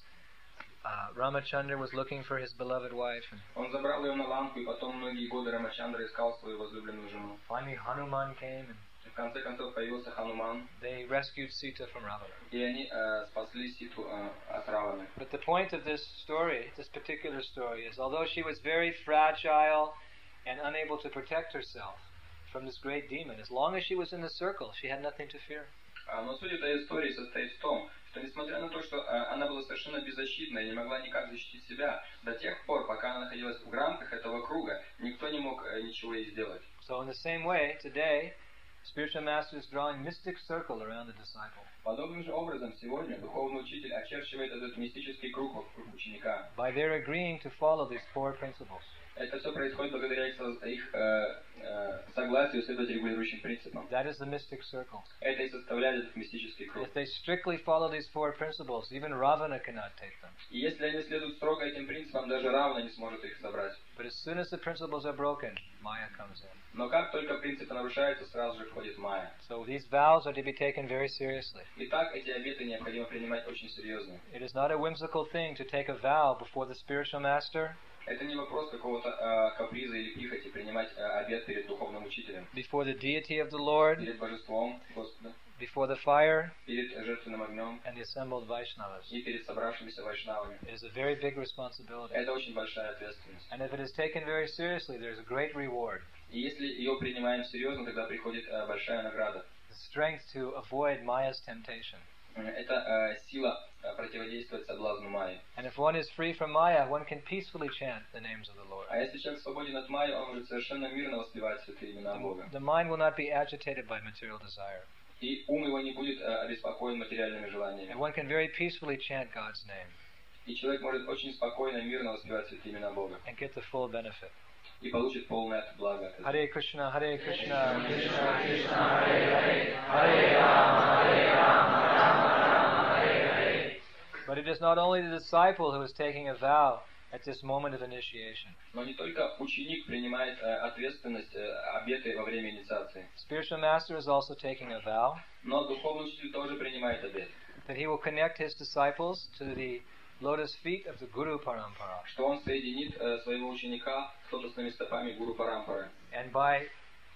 uh, Ramachandra was looking for his beloved wife. And Он забрал ее на Ланку, и потом многие годы Рамачандра искал свою возлюбленную жену. finally, Hanuman came, and В конце концов появился Хануман, they rescued Sita from Ravana. и они э, спасли Ситу э, от Раваны. But the point of this story, this particular story, is although she was very fragile and unable to protect herself from this great demon, as long as she was in the circle, she had nothing to fear. Но суть этой истории состоит в том, что несмотря на то, что э, она была совершенно беззащитна и не могла никак защитить себя, до тех пор, пока она находилась в рамках этого круга, никто не мог э, ничего ей сделать. So in the same way, today, spiritual master is drawing mystic circle around the disciple. Подобным же образом сегодня духовный учитель очерчивает этот мистический круг вокруг ученика. By their agreeing to follow these four principles. Это все происходит благодаря их, со- их э, э, согласию следовать регулирующим принципам. That is the mystic circle. Это и составляет этот мистический круг. If they strictly follow these four principles, even Ravana cannot take them. И если они следуют строго этим принципам, даже Равана не сможет их собрать. But as soon as the principles are broken, Maya comes in. Но как только принципы нарушаются, сразу же входит Майя. So these vows are to be taken very seriously. Итак, эти обеты необходимо принимать очень серьезно. It is not a whimsical thing to take a vow before the spiritual master, Это не вопрос какого-то э, каприза или прихоти принимать э, обет перед духовным учителем, before the deity of the Lord, перед божеством Господа, before the fire, перед жертвенным огнем and the assembled Vaishnavas. и перед собравшимися вайшнавами. It is a very big responsibility. Это очень большая ответственность. And if it is taken very seriously, there is a great reward. И если ее принимаем серьезно, тогда приходит э, большая награда. The strength to avoid Maya's temptation. Это э, сила э, противодействовать соблазну Майи. And if one is free from Maya, one can peacefully chant the names of the Lord. А если человек свободен от Майи, он может совершенно мирно воспевать святые имена Бога. The mind will not be agitated by material desire. И ум его не будет э, обеспокоен материальными желаниями. And one can very peacefully chant God's name И человек может очень спокойно и мирно воспевать святые имена Бога. and get the full benefit. И получит полное благо от этого. Hare Krishna, Hare Krishna, Krishna Krishna Hare Hare, Hare Rama, Hare Rama, Rama Rama, Hare Hare. But it is not only the disciple who is taking a vow at this moment of initiation. Но не только ученик принимает э, ответственность, э, обеты во время инициации, Spiritual master is also taking a vow но духовный учитель тоже принимает обет, that he will connect his disciples to the lotus feet of the Guru Parampara. что он соединит э, своего ученика с лотосными стопами Гуру Парампары. And by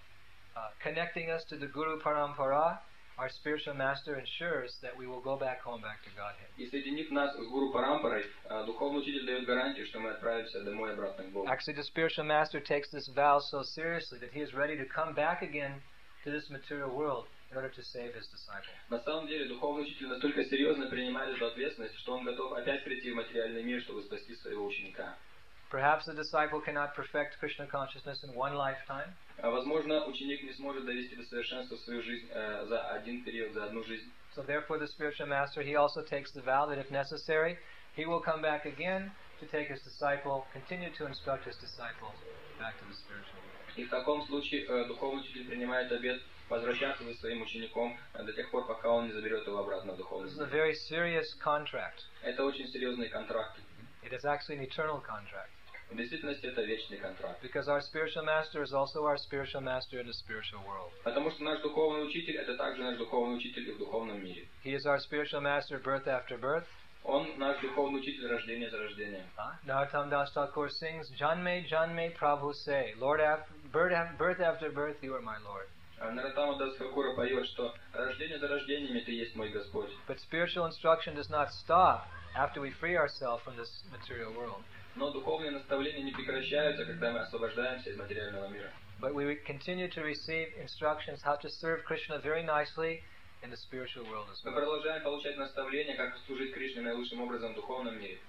uh, connecting us to the Guru Parampara, our spiritual master ensures that we will go back home, back to Godhead. И соединив нас с Гуру Парампарой, э, духовный учитель дает гарантию, что мы отправимся домой обратно к Богу. Actually, the spiritual master takes this vow so seriously that he is ready to come back again to this material world in order to save his disciple. На самом деле, духовный учитель настолько серьезно принимает эту ответственность, что он готов опять прийти в материальный мир, чтобы спасти своего ученика. Perhaps the disciple cannot perfect Krishna consciousness in one lifetime, А возможно, ученик не сможет довести до совершенства свою жизнь э, за один период, за одну жизнь. so therefore the spiritual master, he also takes the vow that if necessary, he will come back again to take his disciple, continue to instruct his disciples back to the spiritual world. И в таком случае э, духовный учитель принимает обет возвращаться за своим учеником э, до тех пор, пока он не заберет его обратно в духовный This is a мир. very serious contract. Это очень серьезный контракт. It is actually an eternal contract. В действительности это вечный контракт. Because our spiritual master is also our spiritual master in the spiritual world. Потому что наш духовный учитель это также наш духовный учитель и в духовном мире. He is our spiritual master birth after birth. Он наш духовный учитель рождения за рождением. Huh? Narottam Das Thakur sings, Janme, Janme, Prabhu say, Lord, af- birth, af- birth after birth, you are my Lord. Наротама Дас Тхакура поет, что рождение за рождениями ты есть мой Господь. But spiritual instruction does not stop after we free ourselves from this material world. Но духовные наставления не прекращаются, когда мы освобождаемся из материального мира. But we continue to receive instructions how to serve Krishna very nicely in the spiritual world as Мы well. продолжаем получать наставления, как служить Кришне наилучшим образом в духовном мире.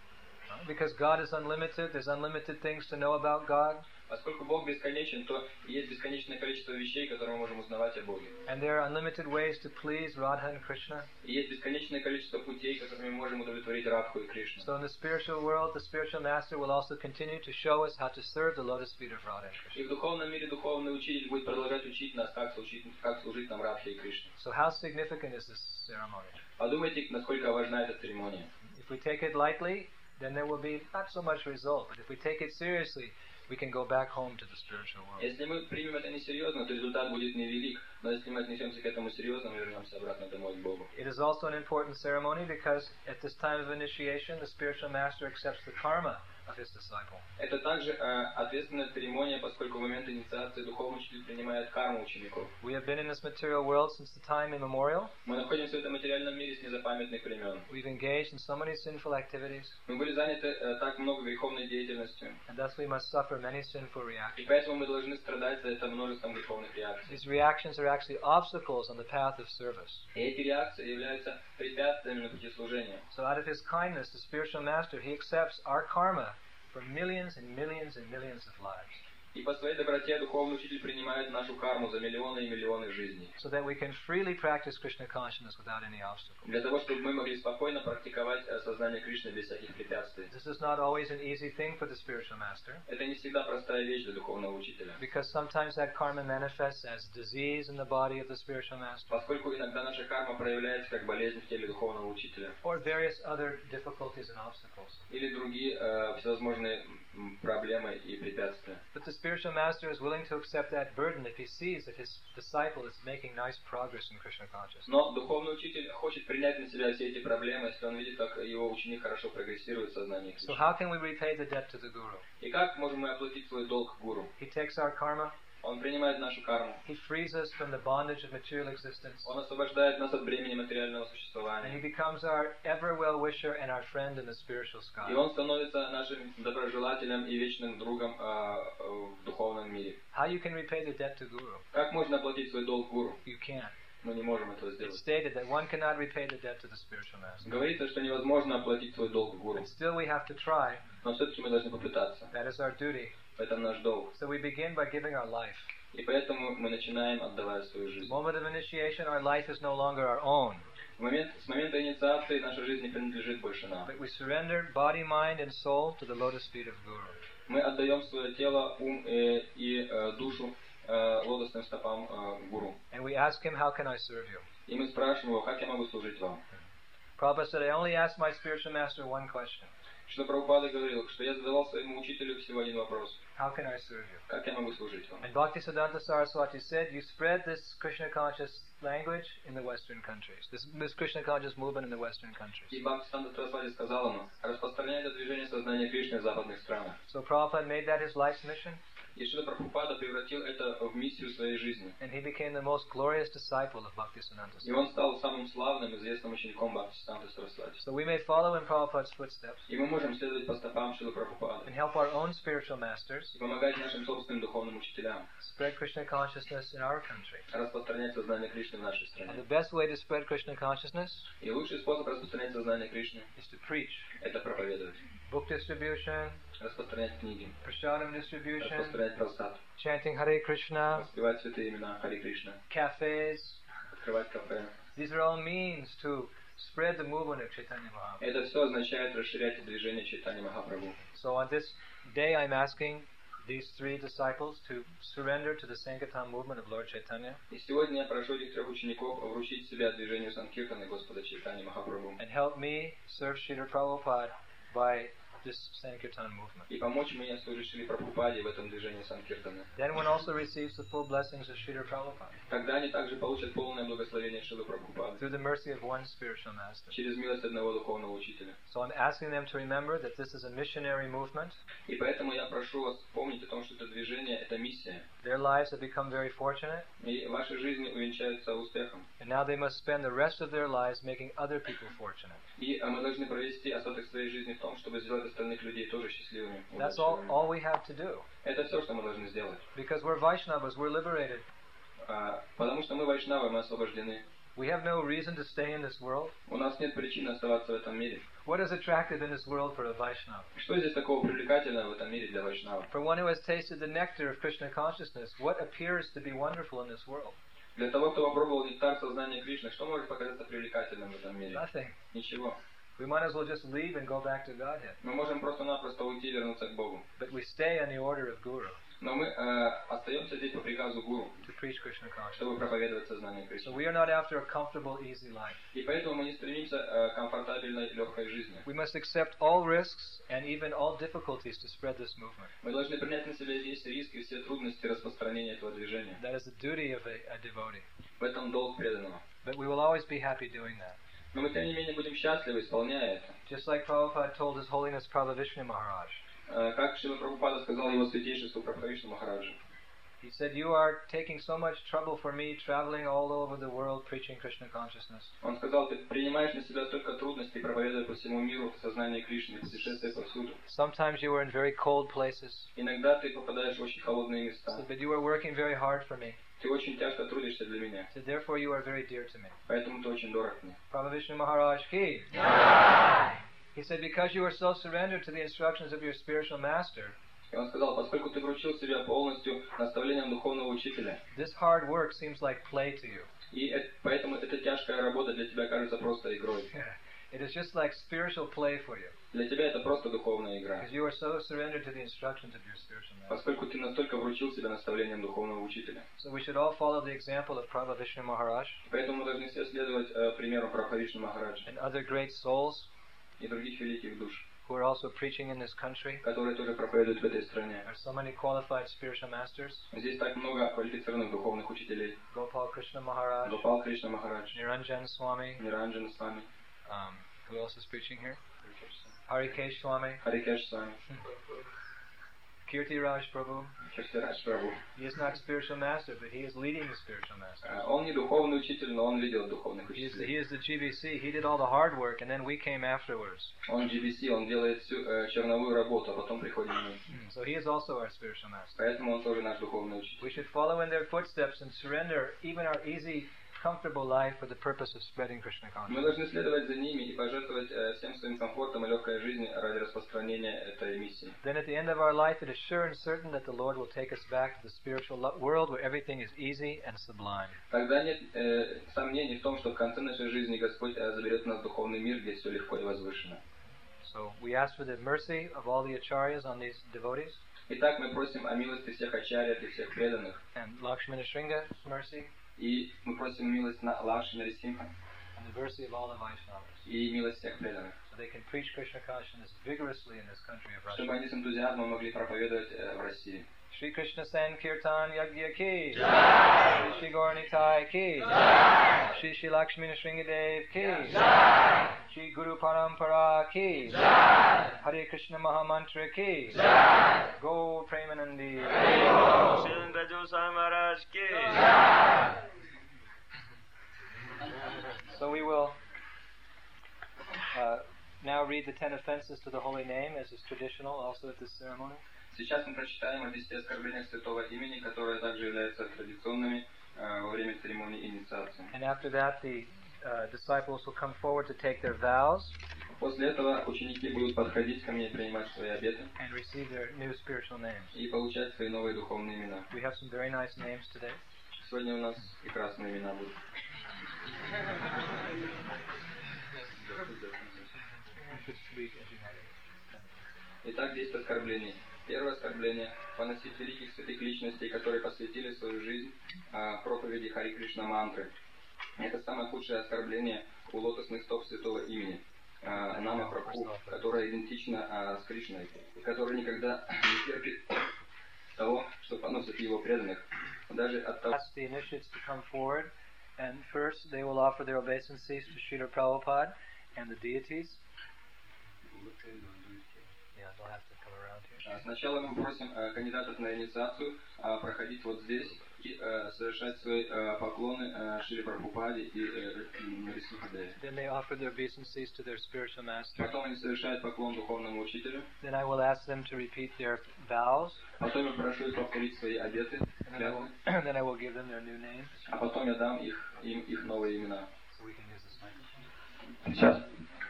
Because God is unlimited, there's unlimited things to know about God. Поскольку Бог бесконечен, то есть бесконечное количество вещей, которые мы можем узнавать о Боге. And there are unlimited ways to please Radha and Krishna. И есть бесконечное количество путей, которыми мы можем удовлетворить Радху и Кришну. So in the spiritual world, the spiritual master will also continue to show us how to serve the lotus feet of Radha and Krishna. И в духовном мире духовный учитель будет продолжать учить нас, как служить, как служить нам Радхе и Кришне. So how significant is this ceremony? Подумайте, насколько важна эта церемония. If we take it lightly, then there will be not so much result. But if we take it seriously, we can go back home to the spiritual world. Если мы примем это несерьезно, то результат будет невелик. Но если мы отнесемся к этому серьезно, мы вернемся обратно домой к Богу. It is also an important ceremony because at this time of initiation, the spiritual master accepts the karma of his disciple. Это также э, ответственная церемония, поскольку в момент инициации духовный учитель принимает карму учеников. We have been in this material world since the time immemorial. Мы находимся в этом материальном мире с незапамятных времен. We've engaged in so many sinful activities, Мы были заняты э, так много греховной деятельностью. and thus we must suffer many sinful И reactions. поэтому мы должны страдать за это множеством греховных реакций. These reactions are actually obstacles on the path of service. И эти реакции являются препятствиями на пути служения. So out of his kindness, the spiritual master, he accepts our karma for millions and millions and millions of lives, И по своей доброте духовный учитель принимает нашу карму за миллионы и миллионы жизней. so that we can freely practice Krishna consciousness without any obstacle. Для того, чтобы мы могли спокойно практиковать э, сознание Кришны без всяких препятствий. This is not always an easy thing for the spiritual master, Это не всегда простая вещь для духовного учителя. because sometimes that karma manifests as disease in the body of the spiritual master, Поскольку иногда наша карма проявляется как болезнь в теле духовного учителя. or various other difficulties and obstacles. Или другие э, всевозможные м, проблемы и препятствия. But the spiritual master is willing to accept that burden if he sees that his disciple is making nice progress in Krishna consciousness. Но духовный учитель хочет принять на себя все эти проблемы, если он видит, как его ученик хорошо прогрессирует в сознании So Кришны. how can we repay the debt to the Guru? И как можем мы оплатить свой долг гуру? He takes our karma, Он принимает нашу карму. he frees us from the bondage of material existence, Он освобождает нас от бремени материального and he существования. becomes our ever well-wisher and our friend in the spiritual sky. И он становится нашим доброжелателем и вечным другом э, э, в духовном мире. How you can repay the debt to Guru? Как можно оплатить свой долг гуру? You can't. Мы не можем этого It's сделать. stated that one cannot repay the debt to the spiritual master. Говорится, что невозможно оплатить свой долг гуру. But still we have to try. Но все-таки мы должны попытаться. That is our duty. Это наш долг. So we begin by giving our life. И поэтому мы начинаем, отдавая свою The жизнь. moment of initiation, our life is no longer our own. В момент, с момента инициации наша жизнь не принадлежит больше нам. But we surrender body, mind, and soul to the lotus feet of Guru. Мы отдаем свое тело, ум э, и э, душу э, лотосным стопам э, гуру. And we ask him, how can I serve you? И мы спрашиваем его, как я могу служить вам? Prabhupada said, I only asked my spiritual master one question. Что Прабхупада говорил, что я задавал своему учителю всего один вопрос. How can I serve you? Как я могу служить вам? And Bhaktisiddhanta Saraswati said, you spread this Krishna conscious language in the Western countries. This, this Krishna conscious movement in the Western countries. И Бхактисиданта Сарасвати сказал ему, распространяй это движение сознания Кришны в западных странах. So Prabhupada made that his life's mission, И Шрила Прабхупада превратил это в миссию своей жизни. and he became the most glorious disciple of Bhaktisiddhanta И он стал самым славным, известным учеником Бхактисиданты Сарасвати. So we may follow in Prabhupada's footsteps И мы можем следовать по стопам Шрилы Прабхупады. and help our own spiritual masters И помогать нашим собственным духовным учителям. spread Krishna consciousness in our country. Распространять сознание Кришны в нашей And стране. the best way to spread Krishna consciousness И лучший способ распространять сознание Кришны is to preach. – это проповедовать. Book distribution, Распространять книги. prasadam distribution, Распространять просад. chanting Hare Krishna, Воспевать святые имена Хари Кришна. cafes. Открывать кафе. These are all means to spread the movement of Chaitanya Mahaprabhu. Это все означает расширять движение Чайтаньи Махапрабху. So on this day I'm asking these three disciples to surrender to the Sankirtan movement of Lord Chaitanya И сегодня я прошу этих трех учеников вручить себя движению Санкиртаны Господа Чайтаньи Махапрабху. and help me serve Srila Prabhupada by this Sankirtan movement. И помочь мне служить Шри Прабхупаде в этом движении Санкиртаны. Then one also receives the full blessings of Srila Prabhupada Тогда они также получат полное благословение Шрилы Прабхупады. through the mercy of one spiritual master. Через милость одного духовного учителя. So I'm asking them to remember that this is a missionary movement. И поэтому я прошу вас помнить о том, что это движение – это миссия. Their lives have become very fortunate, И ваши жизни увенчаются успехом. and now they must spend the rest of their lives making other people fortunate. И мы должны провести остаток своей жизни в том, чтобы сделать остальных людей тоже счастливыми. That's all, удачливыми. all we have to do. Это все, что мы должны сделать. Because we're Vaishnavas, we're liberated. А, Потому что мы вайшнавы, мы освобождены. We have no reason to stay in this world. У нас нет причины оставаться в этом мире. What is attractive in this world for a Vaishnava? Что здесь такого привлекательного в этом мире для вайшнава? For one who has tasted the nectar of Krishna consciousness, what appears to be wonderful in this world? Для того, кто попробовал нектар сознания Кришны, что может показаться привлекательным в этом мире? Nothing. Ничего. We might as well just leave and go back to Godhead. Мы можем просто-напросто уйти и вернуться к Богу. But we stay on the order of Guru Но мы э, остаемся здесь по приказу Гуру, to preach Krishna consciousness. чтобы проповедовать сознание So Кришны. we are not after a comfortable, easy life. И поэтому мы не стремимся э, к комфортабельной, легкой жизни. We must accept all risks and even all difficulties to spread this movement. Мы должны принять на себя весь риск и все трудности распространения этого движения. That is the duty of a, a devotee. В этом долг преданного. But we will always be happy doing that. Но мы, тем не менее, будем счастливы, исполняя это. Just like Prabhupada told His Holiness Prabhavishnu Maharaj. Э, как Шрила Прабхупада сказал его святейшеству Прабхавишну Махараджу. He said, you are taking so much trouble for me traveling all over the world preaching Krishna consciousness. Он сказал, ты принимаешь на себя столько трудностей, проповедуя по всему миру сознание Кришны, путешествуя повсюду. Sometimes you are in very cold places. Иногда ты попадаешь в очень холодные места. So, but you are working very hard for me. Ты очень тяжко трудишься для меня. So therefore you are very dear to me. Поэтому ты очень дорог мне. Prabhavishnu Maharaj ki. He said, because you are so surrendered to the instructions of your spiritual master, И он сказал, поскольку ты вручил себя полностью наставлениям духовного учителя, this hard work seems like play to you. и это, поэтому эта тяжкая работа для тебя кажется просто игрой. It is just like spiritual play for you. Для тебя это просто духовная игра. Because you are so surrendered to the instructions of your spiritual master. Поскольку ты настолько вручил себя наставлениям духовного учителя. So we should all follow the example of Prabhavishnu Maharaj Поэтому мы должны все следовать э, примеру Прабхавишну Махараджа and other great souls и других великих душ, who are also preaching in this country. которые тоже проповедуют в этой стране. There are so many qualified spiritual masters. Здесь так много квалифицированных духовных учителей. Gopal Krishna Maharaj, Гопал Кришна Махарадж, Niranjan Swami. Ниранджана Свами, Um, who else is preaching here? Harikesh Swami, Харикеш Свами, Kirti Raj Prabhu. Киртирадж Прабhu. He is not spiritual master, but he is leading the spiritual master. Э, Он не духовный учитель, но он видел духовных He is, the, учителей. he is the G B C. He did all the hard work, and then we came afterwards. Он джи би си, он делает всю э, черновую работу, а потом приходим мы. So he is also our spiritual master. Поэтому он тоже наш духовный учитель. We should follow in their footsteps and surrender even our easy, comfortable life for the purpose of spreading Krishna Мы consciousness. должны следовать за ними и пожертвовать э, всем своим комфортом и легкой жизни ради распространения этой миссии. Then at the end of our life, it is sure and certain that the Lord will take us back to the spiritual lo- world where everything is easy and sublime. Тогда нет э, сомнений в том, что в конце нашей жизни Господь э, заберет нас в духовный мир, где все легко и возвышенно. So we ask for the mercy of all the acharyas on these devotees, Итак, мы просим о милости всех ачарьев и всех преданных. and Lakshmana Shringa's mercy, И мы просим милость на Лакшми Нарисимха and the mercy of all the Vaishnavas, и милость всех преданных. so they can preach Krishna consciousness vigorously in this country of Чтобы Russia. они с энтузиазмом могли проповедовать э, в России. Shri Krishna Sankirtan Yagya ki, Shri Shri Gauranitai ki, Shri Shri Lakshmana Shringadev ki, Shri Guru Parampara ki, Hare Krishna Mahamantra ki, Go Premanandi. So we will uh, now read the ten offenses to the holy name, as is traditional also at this ceremony. Сейчас мы прочитаем о десяти оскорблениях святого имени, которые также являются традиционными э, во время церемонии инициации. And after that, the uh, disciples will come forward to take their vows После этого ученики будут подходить ко мне и принимать свои обеты and receive their new spiritual names. и получать свои новые духовные имена. We have some very nice names today. Сегодня у нас прекрасные имена будут. Итак, десять оскорблений. Первое оскорбление – поносить великих святых личностей, которые посвятили свою жизнь а, проповеди Хари Кришна мантры. Это самое худшее оскорбление у лотосных стоп святого имени. А, Нама Прабху, которое идентично а, с Кришной, и который никогда не терпит того, что поносят его преданных. Даже от того, Ask the initiates to come forward, and first they will offer their obeisances to Srila Prabhupada and the deities. Yeah, they'll have to come around here. А, Сначала мы просим а, кандидатов на инициацию а, проходить вот здесь и э, совершать свои э, поклоны э, Шри Прабхупаде и э, Рисухадеве. Then they offer their obeisances to their spiritual master. Потом они совершают поклон духовному учителю. Then I will ask them to repeat their vows. Потом я прошу их повторить свои обеты. And then I will, and then I will give them their new names. А потом я дам их, им их новые имена. So we can use this microphone. Сейчас.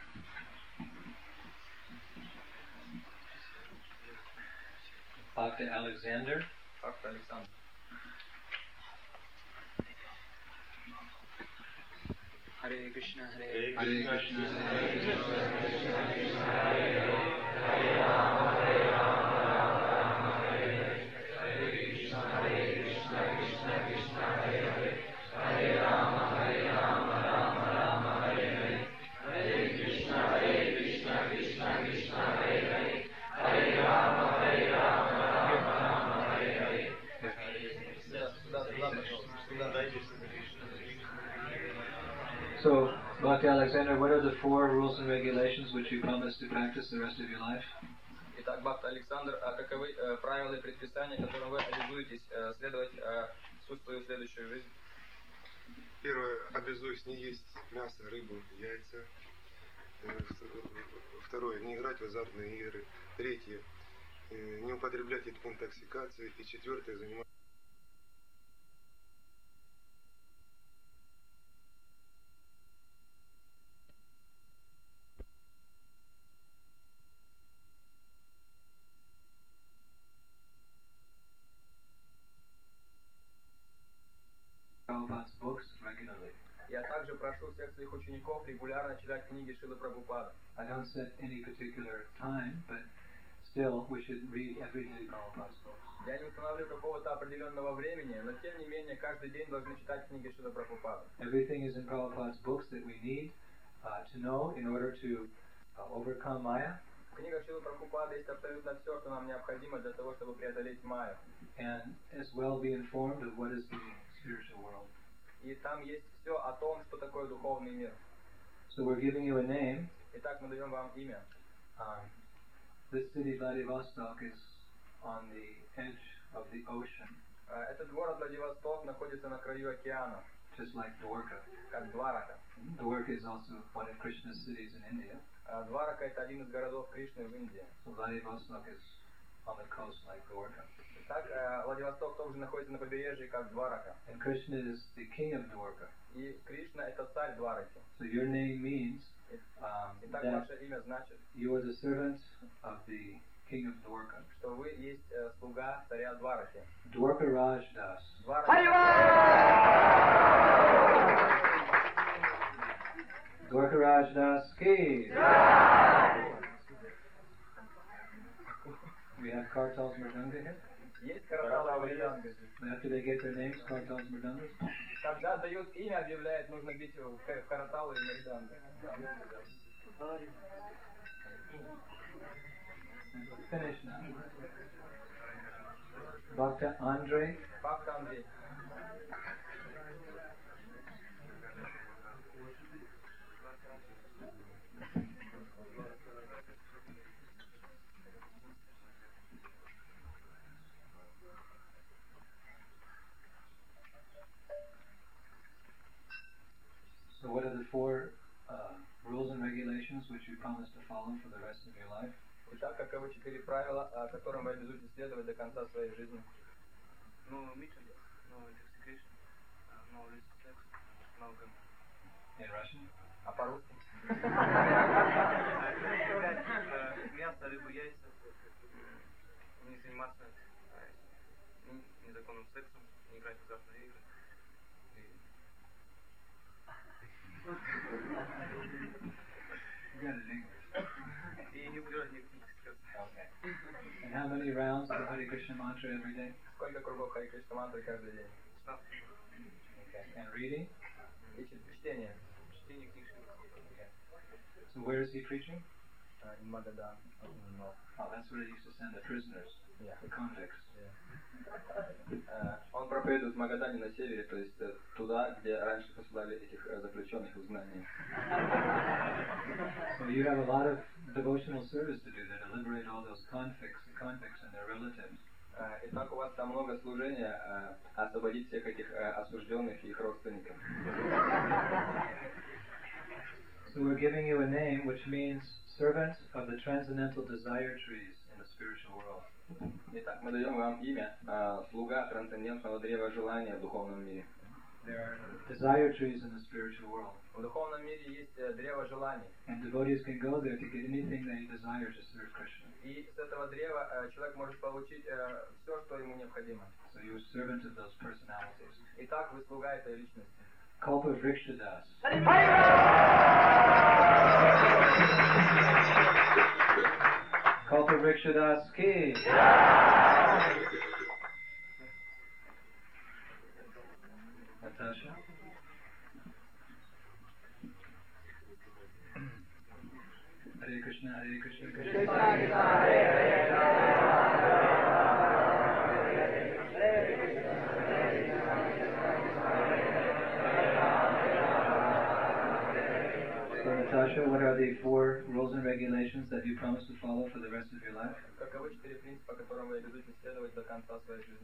Bhakta Alexander. Бхакта Александр. Hare Krishna, Hare Hare Krishna, Hare Krishna, Krishna Krishna Hare Hare, Hare Rama, Hare Rama, Rama Rama, Hare Hare, Hare Krishna, Hare Krishna, Krishna Krishna Hare Hare, Hare Rama, Hare Rama, Rama Rama, Hare Hare, Hare Krishna, Hare Krishna, Krishna Krishna Hare Hare, Hare Rama, Hare Rama, Rama Rama, Hare Hare. So, Bhakti Alexander, what are the four rules and regulations which you promise to practice the rest of your life? Итак, Бхакта Александр, а каковы э, правила и предписания, которым вы обязуетесь э, следовать э, всю свою следующую жизнь? Первое, обязуюсь не есть мясо, рыбу, яйца. Второе, не играть в азартные игры. Третье, не употреблять интоксикации. И четвертое, заниматься. Prabhupada's books regularly. Я также прошу всех своих учеников регулярно читать книги Шрилы Прабхупады. I don't set any particular time, but still we should read every day Prabhupada's books. Я не устанавливаю какого-то определенного времени, но тем не менее каждый день должны читать книги Шрилы Прабхупады. Everything is in Prabhupada's books that we need uh, to know in order to uh, overcome Maya. В книгах Шрилы Прабхупады есть абсолютно все, что нам необходимо для того, чтобы преодолеть Майю. And as well be informed of what is the spiritual world. И там есть все о том, что такое духовный мир. So we're giving you a name. Итак, мы даем вам имя. Um, this city, Vladivostok, is on the edge of the ocean, Этот город Владивосток находится на краю океана, just like Dwarka. как Дварака. Dwarka is also one of Krishna's cities in India. Дварака — это один из городов Кришны в Индии. So Vladivostok is on the coast like Dwarka. Так, Владивосток также находится на побережье, как Дварака. And Krishna is the king of Dwarka. И Кришна — это царь Двараки. So your name means um, Итак, that ваше имя значит, you are the servant of the king of Dwarka. что вы есть э, слуга царя Двараки. Dwarka Raj Das. Dwarka Raj Das ki. We have Kartal's Mridanga here. Есть Каратал и Мриданга. After they get their names, Kartal's Mridangas. Когда дают имя, объявляет, нужно бить его в Каратал и Мриданга. Finish now. Bhakta Andre. Бхакта Андрей. So what are the four uh, rules and regulations which you promise to follow for the rest of your life? Итак, каковы четыре правила, которым вы обязуетесь следовать до конца своей жизни? No meeting, no intoxication, no sex, no gambling. In Russian? А по-русски? Мясо, рыбу, яйца, не заниматься незаконным сексом, не играть в азартные игры. You got it in English. И не убирать никаких сексов. Okay. And how many rounds of the Hare Krishna mantra every day? Сколько кругов Хари Кришна мантры каждый день? Okay. And reading? И чтение. Чтение книг. Okay. So where is he preaching? Uh, in Magadan. No. Oh, that's where he used to send the prisoners, Yeah. the convicts. Yeah. Uh, он проповедует в Магадане на севере, то есть uh, туда, где раньше посылали этих uh, заключенных в изгнание. So you have a lot of devotional service to do there to liberate all those convicts, convicts and their relatives. Итак, у вас там много служения освободить всех этих осужденных и их родственников. So we're giving you a name which means servant of the transcendental desire trees in the spiritual world. Итак, мы даем вам имя слуга трансцендентного древа желания в духовном мире. There are desire trees in the spiritual world. В духовном мире есть древо желаний. And devotees can go there to get anything they desire to serve Krishna. И с этого древа человек может получить все, что ему необходимо. So you're a servant of those personalities. Итак, вы слуга этой личности. Kalpa Vrikshadas. Kalpa Vrikshadas ki. Natasha. Hare Krishna, Hare Krishna, Krishna Krishna, Hare Hare, So Natasha, what are the four rules and regulations that you promise to follow for the rest of your life? Каковы четыре принципа, которым вы обязуетесь следовать до конца своей жизни?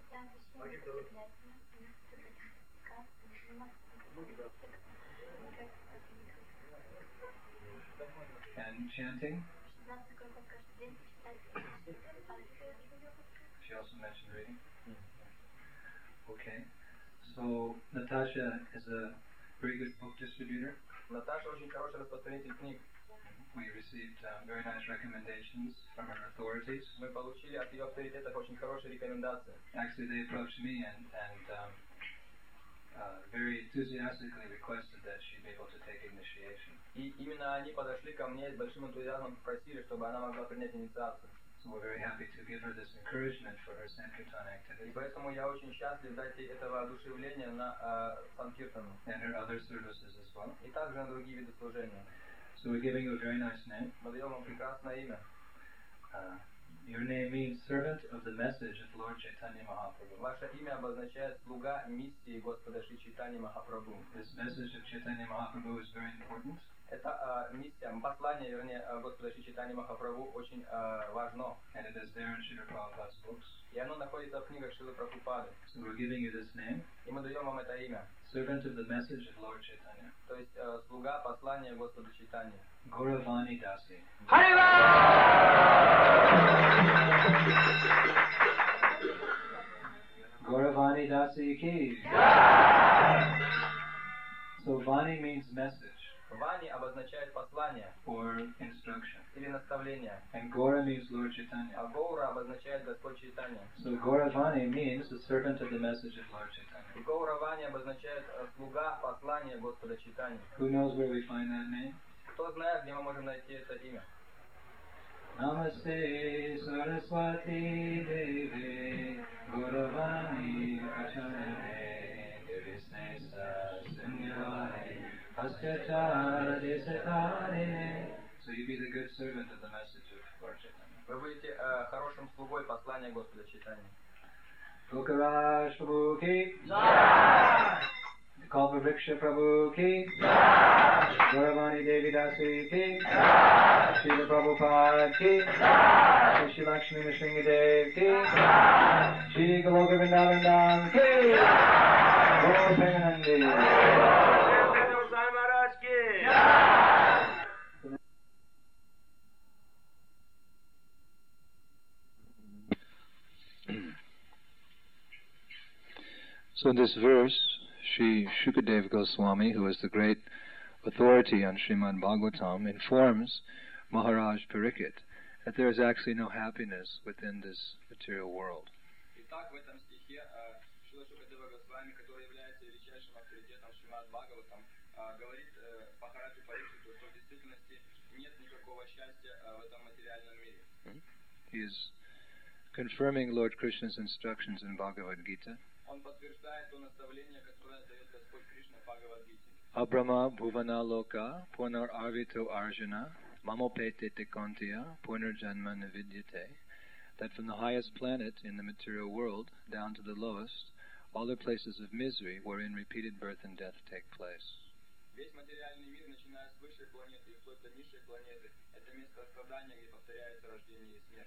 And chanting? She also mentioned reading. Okay. So Natasha is a very good book distributor. Наташа очень хороший распространитель книг. We received um, very nice recommendations from her authorities. Мы получили от ее авторитетов очень хорошие рекомендации. Actually, they approached me and, and um, uh, very enthusiastically requested that she be able to take initiation. И именно они подошли ко мне с большим энтузиазмом, просили, чтобы она могла принять инициацию. So we're very happy to give her this encouragement for her Sankirtan И activity поэтому я очень счастлив дать ей этого одушевления на э, Санкиртану. and her other services as well. И также на другие виды служения. So we're giving you a very nice name. Мы даем вам прекрасное имя. Uh, your name means servant of the message of Lord Chaitanya Mahaprabhu. Ваше имя обозначает слуга миссии Господа Шри Чайтаньи Махапрабху. This message of Chaitanya Mahaprabhu is very important. Это э, миссия, послание, вернее, Господа Шри Чайтаньи Махапрабху очень э, важно. And it is there in Srila Prabhupada's books. И оно находится в книгах Шрилы Прабхупады. So we're giving you this name, И мы даем вам это имя. servant of the message of Lord Chaitanya. То есть э, слуга послания Господа Чайтаньи. Gauravani Dasi. Gauravani Dasi ki. So Vani means message Вани обозначает послание or instruction. или наставление. And Gaura means Lord Chaitanya. А Гаура обозначает Господь Чайтанья. So Gauravani means the servant of the message of Lord Chaitanya. И Гаура Вани обозначает э, слуга послания Господа Чайтаньи. Who knows where we find that name? Кто знает, где мы можем найти это имя? Namaste Saraswati Devi Gauravani Acharane Devisnesa Sinyavai Askachara Desakarine. So you be the good servant of the message of Lord Chaitanya. Вы будете э, хорошим слугой послания Господа Чайтаньи. Gokaraj Prabhu ki Kalpa Vriksha Prabhu ki Gauravani Devi Dasi ki Srila Prabhupada ki Shri Lakshmi Nrsimhadev ki Shri Goloka Vrindavan Dham ki Gaur Premanandi. So in this verse, Sri Shukadev Goswami, who is the great authority on Srimad Bhagavatam, informs Maharaj Parikshit that there is actually no happiness within this material world. Итак, в этом стихе Шрила Шукадева Госвами, который является величайшим авторитетом Шримад Бхагаватам, говорит Махараджу Парикшиту, что в действительности нет никакого счастья в этом материальном мире. He is confirming Lord Krishna's instructions in Bhagavad Gita. Он подтверждает то наставление, которое дает Господь Кришна в Бхагавад-гите. Abrahma bhuvana loka punar arvito arjuna mamopete tekontiya punar janma navidyate. That from the highest planet in the material world down to the lowest, all the places of misery wherein repeated birth and death take place. Весь материальный мир, начиная с высшей планеты и вплоть до низшей планеты, это место страдания, где повторяется рождение и смерть.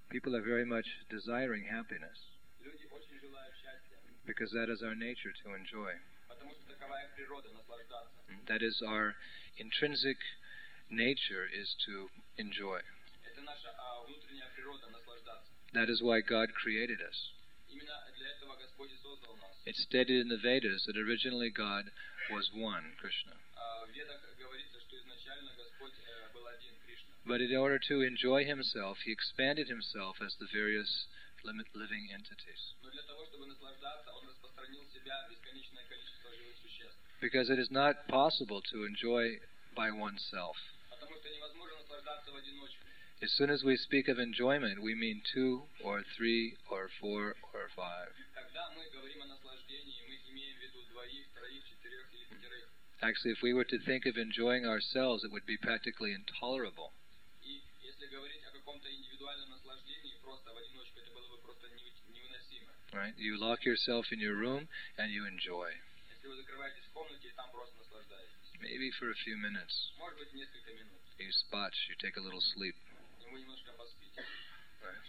People are very much desiring happiness Люди очень желают счастья, because that is our nature to enjoy. потому что такова их природа — наслаждаться. That is our intrinsic nature is to enjoy. Это наша а, внутренняя природа — наслаждаться. That is why God created us. Именно для этого Господь и создал нас. It's stated in the Vedas that originally God was one, Krishna. А, в Ведах говорится, что изначально Господь э, был один, Кришна. But in order to enjoy himself, he expanded himself as the various limit living entities. Но для того, чтобы наслаждаться, Он распространил себя в бесконечное количество живых существ. Because it is not possible to enjoy by oneself. Потому что невозможно наслаждаться в одиночку. As soon as we speak of enjoyment, we mean two or three or four or five. Когда мы говорим о наслаждении, мы имеем в виду двоих, троих, четырех или пятерых. Actually, if we were to think of enjoying ourselves, it would be practically intolerable. И если говорить о каком-то индивидуальном наслаждении, просто в одиночку, это было бы просто неви- невыносимо. Right? You lock yourself in your room and you enjoy. Если вы закрываетесь в комнате и там просто наслаждаетесь. Maybe for a few minutes. Может быть, несколько минут. You spotch, you take a little sleep. И вы немножко поспите. Right?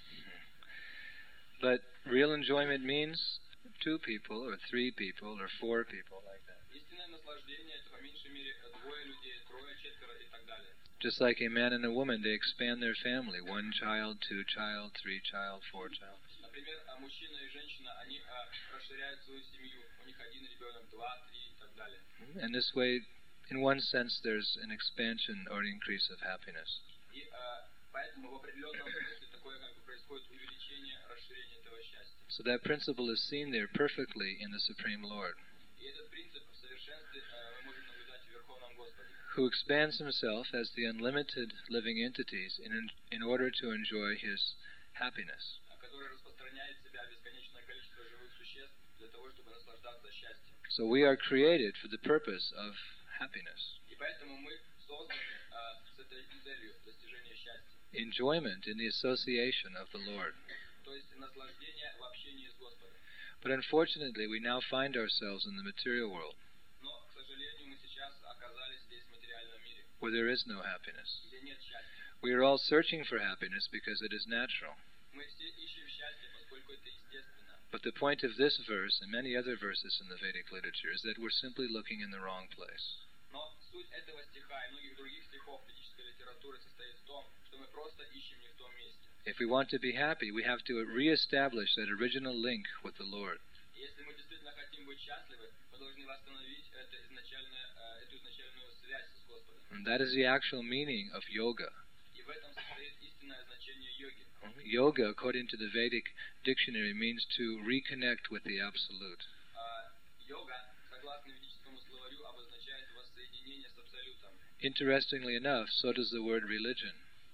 But real enjoyment means two people or three people or four people, like that. Истинное наслаждение — это по меньшей мере двое людей, трое, четверо и так далее. Just like a man and a woman, they expand their family. One child, two child, three child, four child. Например, а мужчина и женщина, они а, расширяют свою семью. У них один ребенок, два, три и так далее. And this way, in one sense, there's an expansion or an increase of happiness. И а, поэтому в определенном смысле такое как бы происходит увеличение, расширение этого счастья. So that principle is seen there perfectly in the Supreme Lord, И этот принцип в совершенстве а, мы можем наблюдать в Верховном Господе, who expands himself as the unlimited living entities in, in order to enjoy his happiness. а, который распространяет себя в бесконечное количество живых существ для того, чтобы наслаждаться счастьем. So we are created for the purpose of happiness. И поэтому мы созданы а, с этой целью достижения счастья. Enjoyment in the association of the Lord. То есть наслаждение в общении с Господом. But unfortunately, we now find ourselves in the material world, Но, к сожалению, мы сейчас оказались здесь в материальном мире, where there is no happiness. где нет счастья. We are all searching for happiness because it is natural. Мы все ищем счастье, поскольку это естественно. But the point of this verse and many other verses in the Vedic literature is that we're simply looking in the wrong place. Но суть этого стиха и многих других стихов ведической литературы состоит в том, что мы просто ищем не в том месте. If we want to be happy, we have to reestablish that original link with the Lord. И если мы действительно хотим быть счастливы, мы должны восстановить это изначальное, э, эту изначальную связь с Господом. And that is the actual meaning of yoga. И в этом состоит истинное значение йоги. Yoga, according to the Vedic dictionary, means to reconnect with the Absolute. А йога, согласно ведическому словарю, обозначает воссоединение с Абсолютом. Interestingly enough, so does the word religion.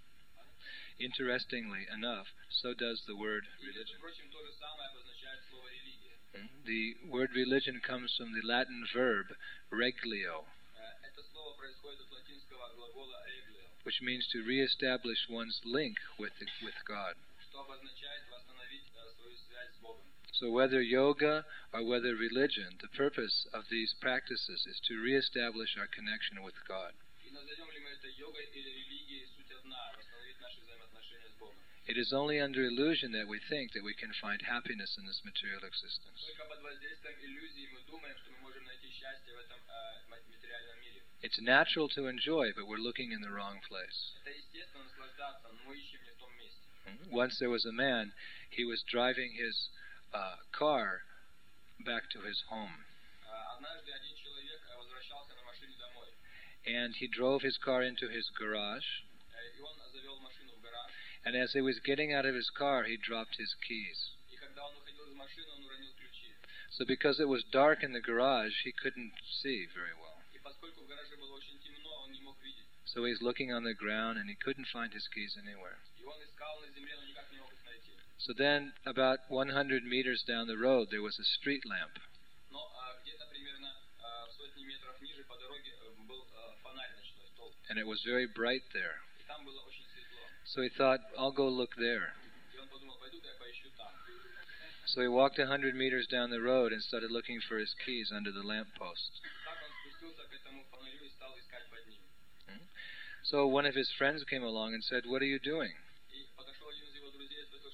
Interestingly enough, so does the word И, между religion. прочим, то же самое обозначает слово религия. The word religion comes from the Latin verb reglio, Э, Это слово происходит от латинского глагола reglio, which means to reestablish one's link with the, with God. что обозначает восстановить э, свою связь с Богом. So whether yoga or whether religion, the purpose of these practices is to reestablish our connection with God. И назовем ли мы это йогой или религией, суть одна — восстановить наши взаимоотношения с Богом. It is only under illusion that we think that we can find happiness in this material existence. Только под воздействием иллюзий мы думаем, что мы можем найти счастье в этом э, материальном мире. It's natural to enjoy, but we're looking in the wrong place. Это естественно наслаждаться, но мы ищем не в том месте. Once there was a man, he was driving his uh, car back to his home. Э, Однажды один человек э, возвращался на машине домой, And he drove his car into his garage. э, и он завел машину в гараж. And as he was getting out of his car, he dropped his keys. И когда он выходил из машины, он уронил ключи. So because it was dark in the garage, he couldn't see very well. И поскольку в гараже было очень темно, он не мог видеть. So he's looking on the ground and he couldn't find his keys anywhere. И он искал на земле, но никак не мог их найти. So then, about one hundred meters down the road, there was a street lamp. Но а, где-то примерно а, в сотни метров ниже по дороге э, был а, фонарь, ночной столб. And it was very bright there. И там было очень светло. So he thought, I'll go look there. И он подумал, пойду-ка я поищу там. So he walked a hundred meters down the road and started looking for his keys under the lamppost. Так он спустился к этому фонарю и стал искать под ним. So one of his friends came along and said, what are you doing? И подошел один из его друзей и спросил,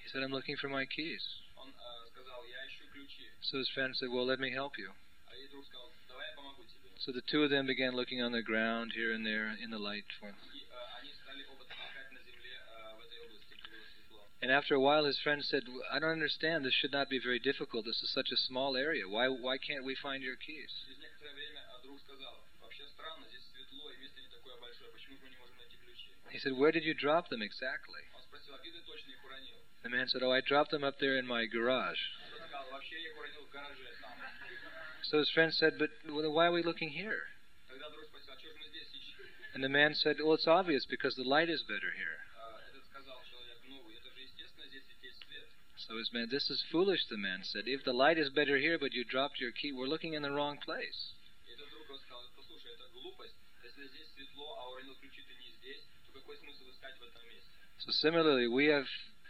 said, I'm looking for my keys. Он э, сказал, я ищу ключи. So his friend said, well, let me help you. А ей друг сказал, давай я помогу тебе. So the two of them began looking on the ground here and there in the light. И э, они стали оба искать на земле э, в этой области, где было светло. And after a while, his friend said, I don't understand. This should not be very difficult. This is such a small area. Why why can't we find your keys? Через некоторое время э, друг сказал, вообще странно, здесь светло и место не такое большое, почему мы не можем найти ключи? He said, where did you drop them exactly? Он спросил, а где ты точно их уронил? The man said, oh, I dropped them up there in my garage. Он сказал, вообще я их уронил в гараже там. So his friend said, but well, why are we looking here? Тогда друг спросил, а что же мы здесь ищем? And the man said, well, it's obvious because the light is better here. Э, Этот сказал человек, ну, это же естественно, здесь есть свет. So his man, this is foolish, the man said. If the light is better here, but you dropped your key, we're looking in the wrong place. И этот друг сказал, послушай, это глупость. Если здесь светло, а уронил ключи ты не здесь, то какой смысл искать в этом месте? So similarly, we have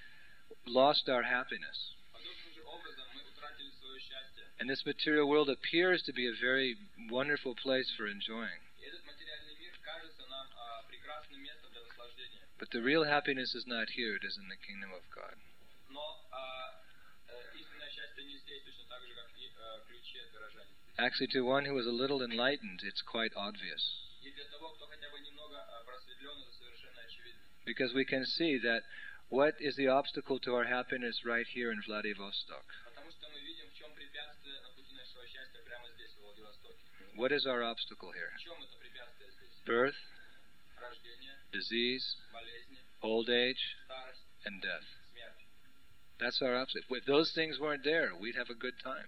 lost our happiness. Подобным же образом мы утратили свое счастье. And this material world appears to be a very wonderful place for enjoying. И этот материальный мир кажется нам а, прекрасным местом для наслаждения. But the real happiness is not here, it is in the kingdom of God. Но а, э, истинное счастье не здесь, точно так же, как и э, ключи от гаража. Actually, to one who is a little enlightened, it's quite obvious. И для того, кто хотя бы немного а, просветлен, это совершенно очевидно. Because we can see that what is the obstacle to our happiness right here in Vladivostok? Потому что мы видим, в чем препятствие на пути нашего счастья прямо здесь, в Владивостоке. What is our obstacle here? В чем это препятствие здесь? Birth, Рождение, disease, болезни, old age, старость, and death. смерть. That's our obstacle. If those things weren't there, we'd have a good time.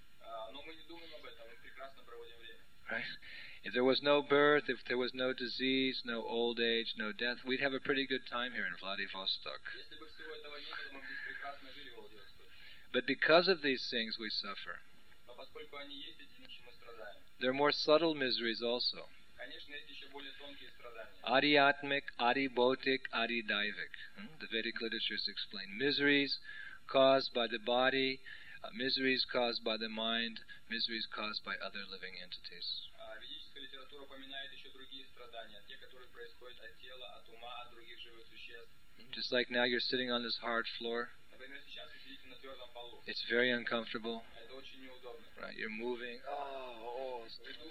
А, но мы не думаем об этом, мы прекрасно проводим время. Right? If there was no birth, if there was no disease, no old age, no death, we'd have a pretty good time here in Vladivostok. Если бы всего этого не было, мы бы здесь прекрасно жили в Владивостоке. But because of these things, we suffer. Но поскольку они есть, эти нищие, мы страдаем. There are more subtle miseries also. Конечно, есть еще более тонкие страдания. Adhyatmic, adhibautic, adhidaivik. Hmm? The Vedic literatures explain. Miseries caused by the body, uh, miseries caused by the mind, miseries caused by other living entities. А ведическая литература упоминает еще другие страдания, те, которые происходят от тела, от ума, от других живых существ. Just like now you're sitting on this hard floor. Например, сейчас вы сидите на твердом полу. It's very uncomfortable. Это очень неудобно. Right? You're moving. Oh, oh.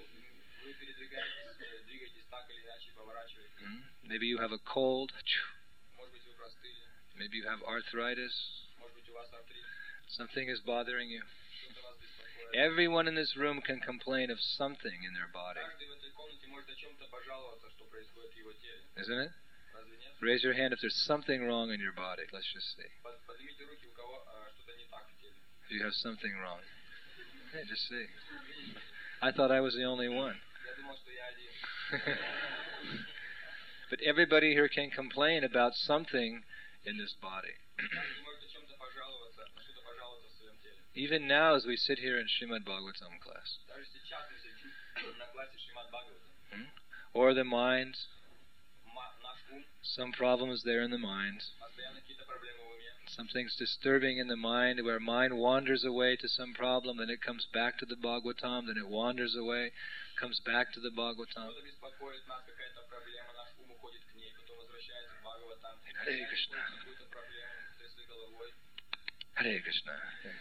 Вы, вы передвигаетесь, э, двигаетесь так или иначе, поворачиваетесь. Hmm? Maybe you have a cold. Может быть, вы простыли. Maybe you have arthritis. Может быть, у вас артрит. Something is bothering you. Что-то вас беспокоит. Everyone in this room can complain of something in their body. Каждый в этой комнате может о чем-то пожаловаться, что происходит в его теле. Isn't it? Разве нет? Raise your hand if there's something wrong in your body. Let's just see. Под- Поднимите руки, у кого а, что-то не так в теле. If you have something wrong. Yeah, just see. I thought I was the only one. Я думал, что я один. But everybody here can complain about something in this body. Каждый может о чем-то пожаловаться, на что-то пожаловаться в своем теле. Even now as we sit here in Srimad Bhagavatam class. Даже сейчас мы сидим на классе Шримад Бхагавата. Hmm? Or the mind. Ма- Наш ум, Some problems there in the mind. постоянно какие-то проблемы в уме. Something's disturbing in the mind where mind wanders away to some problem, then it comes back to the Bhagavatam, then it wanders away, comes back to the Bhagavatam. Что-то беспокоит нас, какая-то проблема, наш ум уходит к ней, потом возвращается в Бхагаватам. Харе Кришна. Какую-то проблему, трясли головой. Hare Krishna.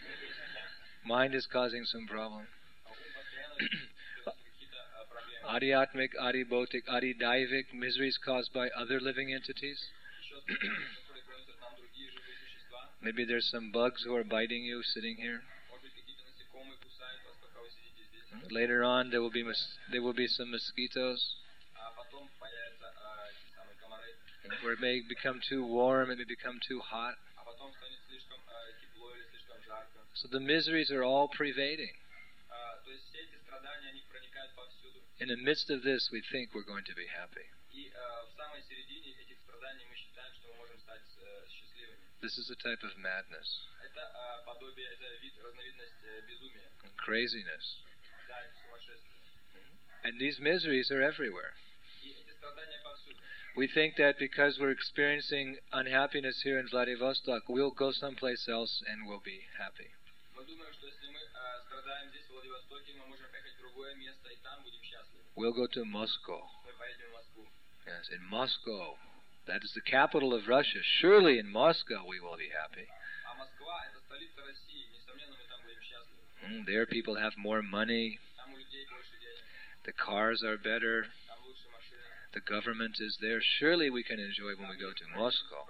Mind is causing some problem. А ум постоянно трясет какие-то а, проблемы. Adhyatmic, adhibautic, adhidaivik, miseries caused by other living entities. Еще страдания, которые приносят нам другие живые существа. Maybe there's some bugs who are biting you sitting here. Может быть, какие-то насекомые кусают вас, пока вы сидите здесь. Later on, there will be mos- there will be some mosquitoes, А потом появятся а, эти самые комары. where it may become too warm, it may become too hot. А потом станет слишком а, тепло или слишком жарко. So the miseries are all pervading. А, то есть все эти страдания, они проникают повсюду. In the midst of this, we think we're going to be happy. И а, в самой середине этих страданий мы считаем, что мы можем стать э, счастливыми. This is a type of madness, Это а, подобие, это вид, разновидность э, безумия. craziness. Да, это сумасшествие. And these miseries are everywhere. И эти страдания повсюду. We think that because we're experiencing unhappiness here in Vladivostok, we'll go someplace else and we'll be happy. Мы думаем, что если мы а, страдаем здесь, в Владивостоке, мы можем поехать в другое место, и там будем счастливы. We'll go to Moscow. Мы поедем в Москву. Yes, in Moscow. That is the capital of Russia. Surely in Moscow we will be happy. Mm, there people have more money. The cars are better. The government is there. Surely we can enjoy when we go to Moscow.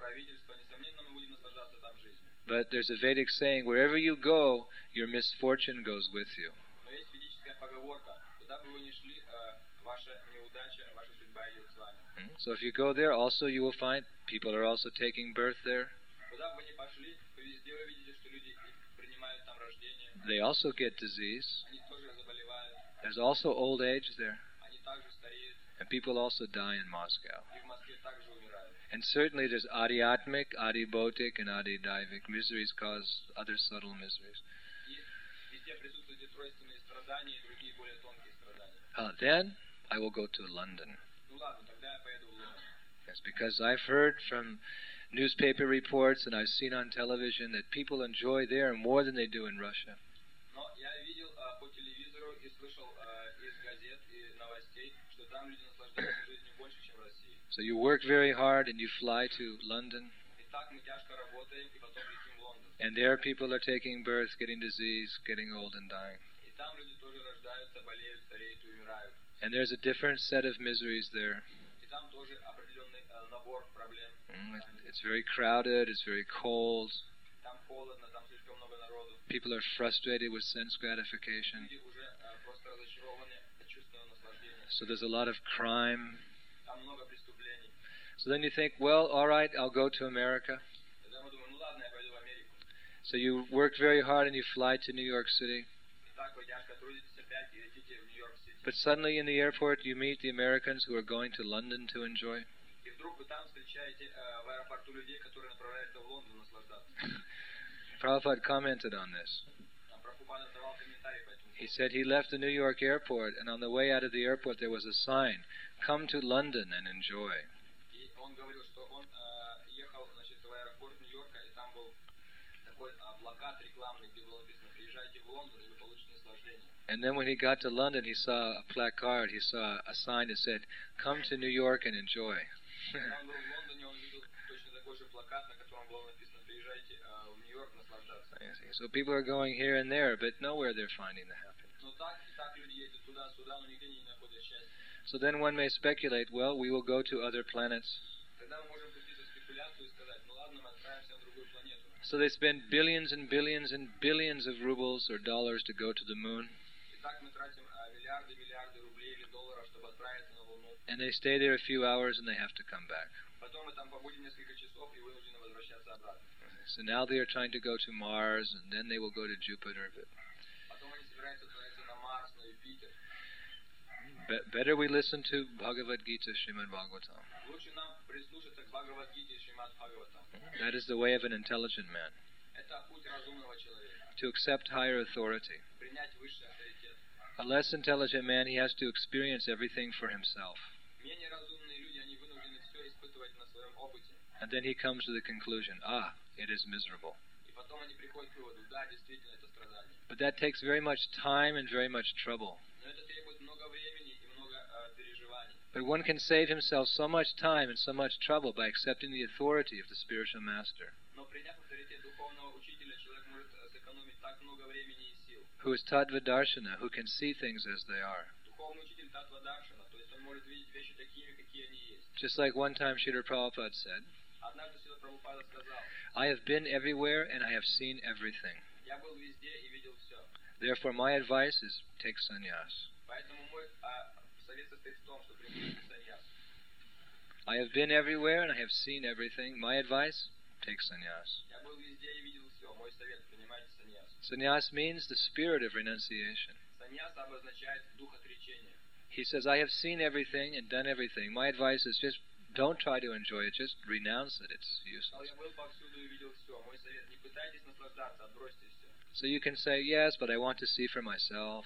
But there's a Vedic saying, wherever you go, your misfortune goes with you. Mm, So if you go there, also you will find people are also taking birth there. They also get disease. There's also old age there. And people also die in Moscow. And certainly there's adhyatmic, adhibautic, and adhidaivik miseries cause other subtle miseries. Uh, then I will go to London. Yes, because I've heard from newspaper reports and I've seen on television that people enjoy there more than they do in Russia. So you work very hard and you fly to London. And there people are taking birth, getting disease, getting old and dying. And there's a different set of miseries there. Mm, it's very crowded, it's very cold. People are frustrated with sense gratification. So there's a lot of crime. So then you think, well, all right, I'll go to America. So you work very hard and you fly to New York City. But suddenly in the airport you meet the Americans who are going to London to enjoy. Prabhupada commented on this. He said he left the New York airport and on the way out of the airport there was a sign, "Come to London and enjoy." And then when he got to London, he saw a placard, he saw a sign that said, "Come to New York and enjoy." So people are going here and there, but nowhere they're finding the happiness. So then one may speculate, well, we will go to other planets. So they spend billions and billions and billions of rubles or dollars to go to the moon. And they stay there a few hours and they have to come back. So now they are trying to go to Mars and then they will go to Jupiter. Be- better we listen to Bhagavad Gita, Srimad Bhagavatam. That is the way of an intelligent man. To accept higher authority. A less intelligent man, he has to experience everything for himself. And then he comes to the conclusion, ah, it is miserable. But that takes very much time and very much trouble. But one can save himself so much time and so much trouble by accepting the authority of the spiritual master, who is Tattva Darshana, who can see things as they are. Just like one time Srila Prabhupada said, I have been everywhere and I have seen everything. Therefore my advice is take sannyas. I have been everywhere and I have seen everything. My advice, take sannyas. Sannyas means the spirit of renunciation. He says, I have seen everything and done everything. My advice is just don't try to enjoy it, just renounce it. It's useless. So you can say, yes, but I want to see for myself.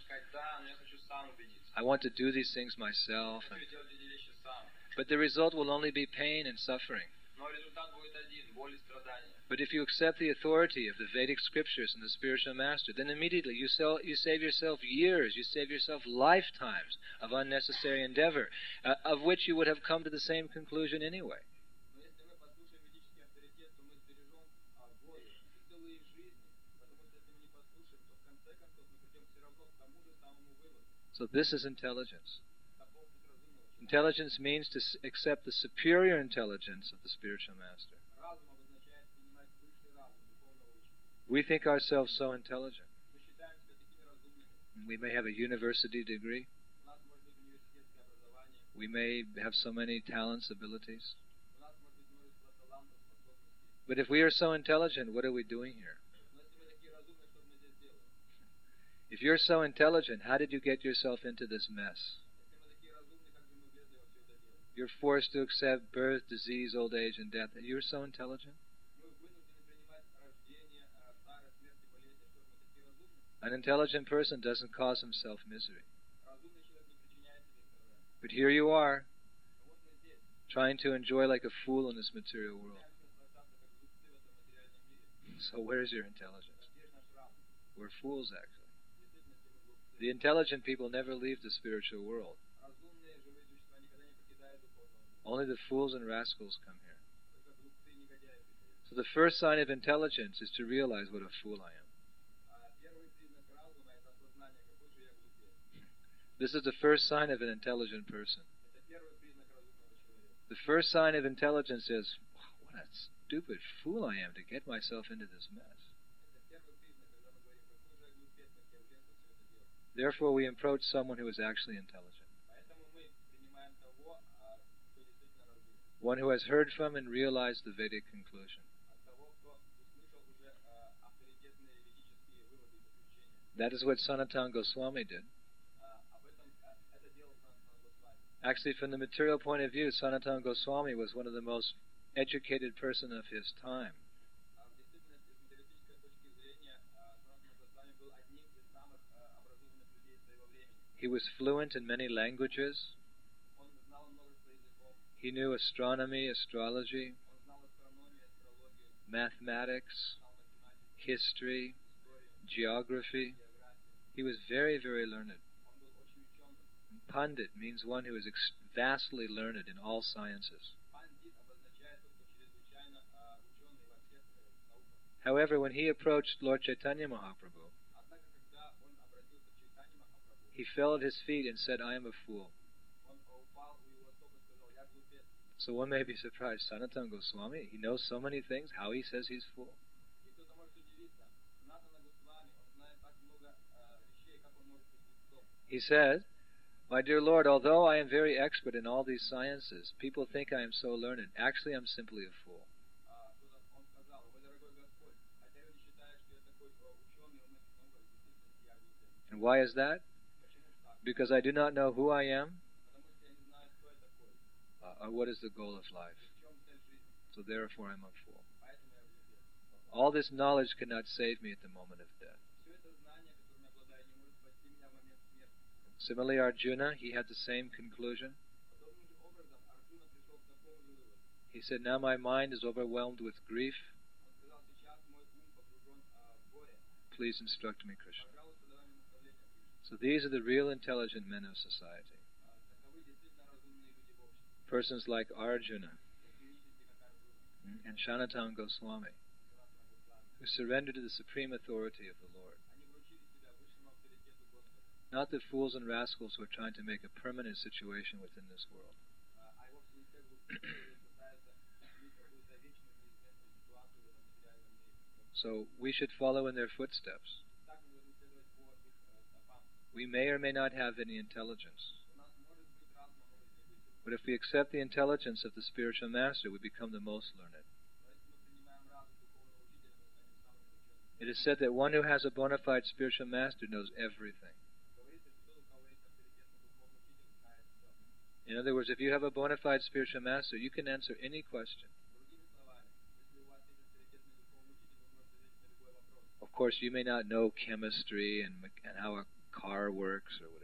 I want to do these things myself. And, but the result will only be pain and suffering. But if you accept the authority of the Vedic scriptures and the spiritual master, then immediately you, sell, you save yourself years, you save yourself lifetimes of unnecessary endeavor, uh, of which you would have come to the same conclusion anyway. So this is intelligence. Intelligence means to s- accept the superior intelligence of the spiritual master. We think ourselves so intelligent. We may have a university degree. We may have so many talents, abilities. But if we are so intelligent, what are we doing here? If you're so intelligent, how did you get yourself into this mess? You're forced to accept birth, disease, old age, and death. You're so intelligent? An intelligent person doesn't cause himself misery. But here you are, trying to enjoy like a fool in this material world. So where's your intelligence? We're fools, actually. The intelligent people never leave the spiritual world. Only the fools and rascals come here. So the first sign of intelligence is to realize what a fool I am. This is the first sign of an intelligent person. The first sign of intelligence is, what a stupid fool I am to get myself into this mess. Therefore, we approach someone who is actually intelligent. One who has heard from and realized the Vedic conclusion. That is what Sanatana Goswami did. Actually, from the material point of view, Sanatana Goswami was one of the most educated person of his time. He was fluent in many languages. He knew astronomy, astrology, mathematics, history, geography. He was very, very learned. Pandit means one who is ex- vastly learned in all sciences. However, when he approached Lord Chaitanya Mahaprabhu, he fell at his feet and said, I am a fool. So one may be surprised, Sanatana Goswami, he knows so many things, how he says he's fool? He said, my dear Lord, although I am very expert in all these sciences, people think I am so learned. Actually, I'm simply a fool. And why is that? Because I do not know who I am, uh, or what is the goal of life. So therefore I'm a fool. All this knowledge cannot save me at the moment of death. Similarly, Arjuna, he had the same conclusion. He said, now my mind is overwhelmed with grief. Please instruct me, Krishna. So these are the real intelligent men of society. Persons like Arjuna and Sanatana Goswami, who surrendered to the supreme authority of the Lord. Not the fools and rascals who are trying to make a permanent situation within this world. So we should follow in their footsteps. We may or may not have any intelligence. But if we accept the intelligence of the spiritual master, we become the most learned. It is said that one who has a bona fide spiritual master knows everything. In other words, if you have a bona fide spiritual master, you can answer any question. Of course, you may not know chemistry and, and how a car works or whatever.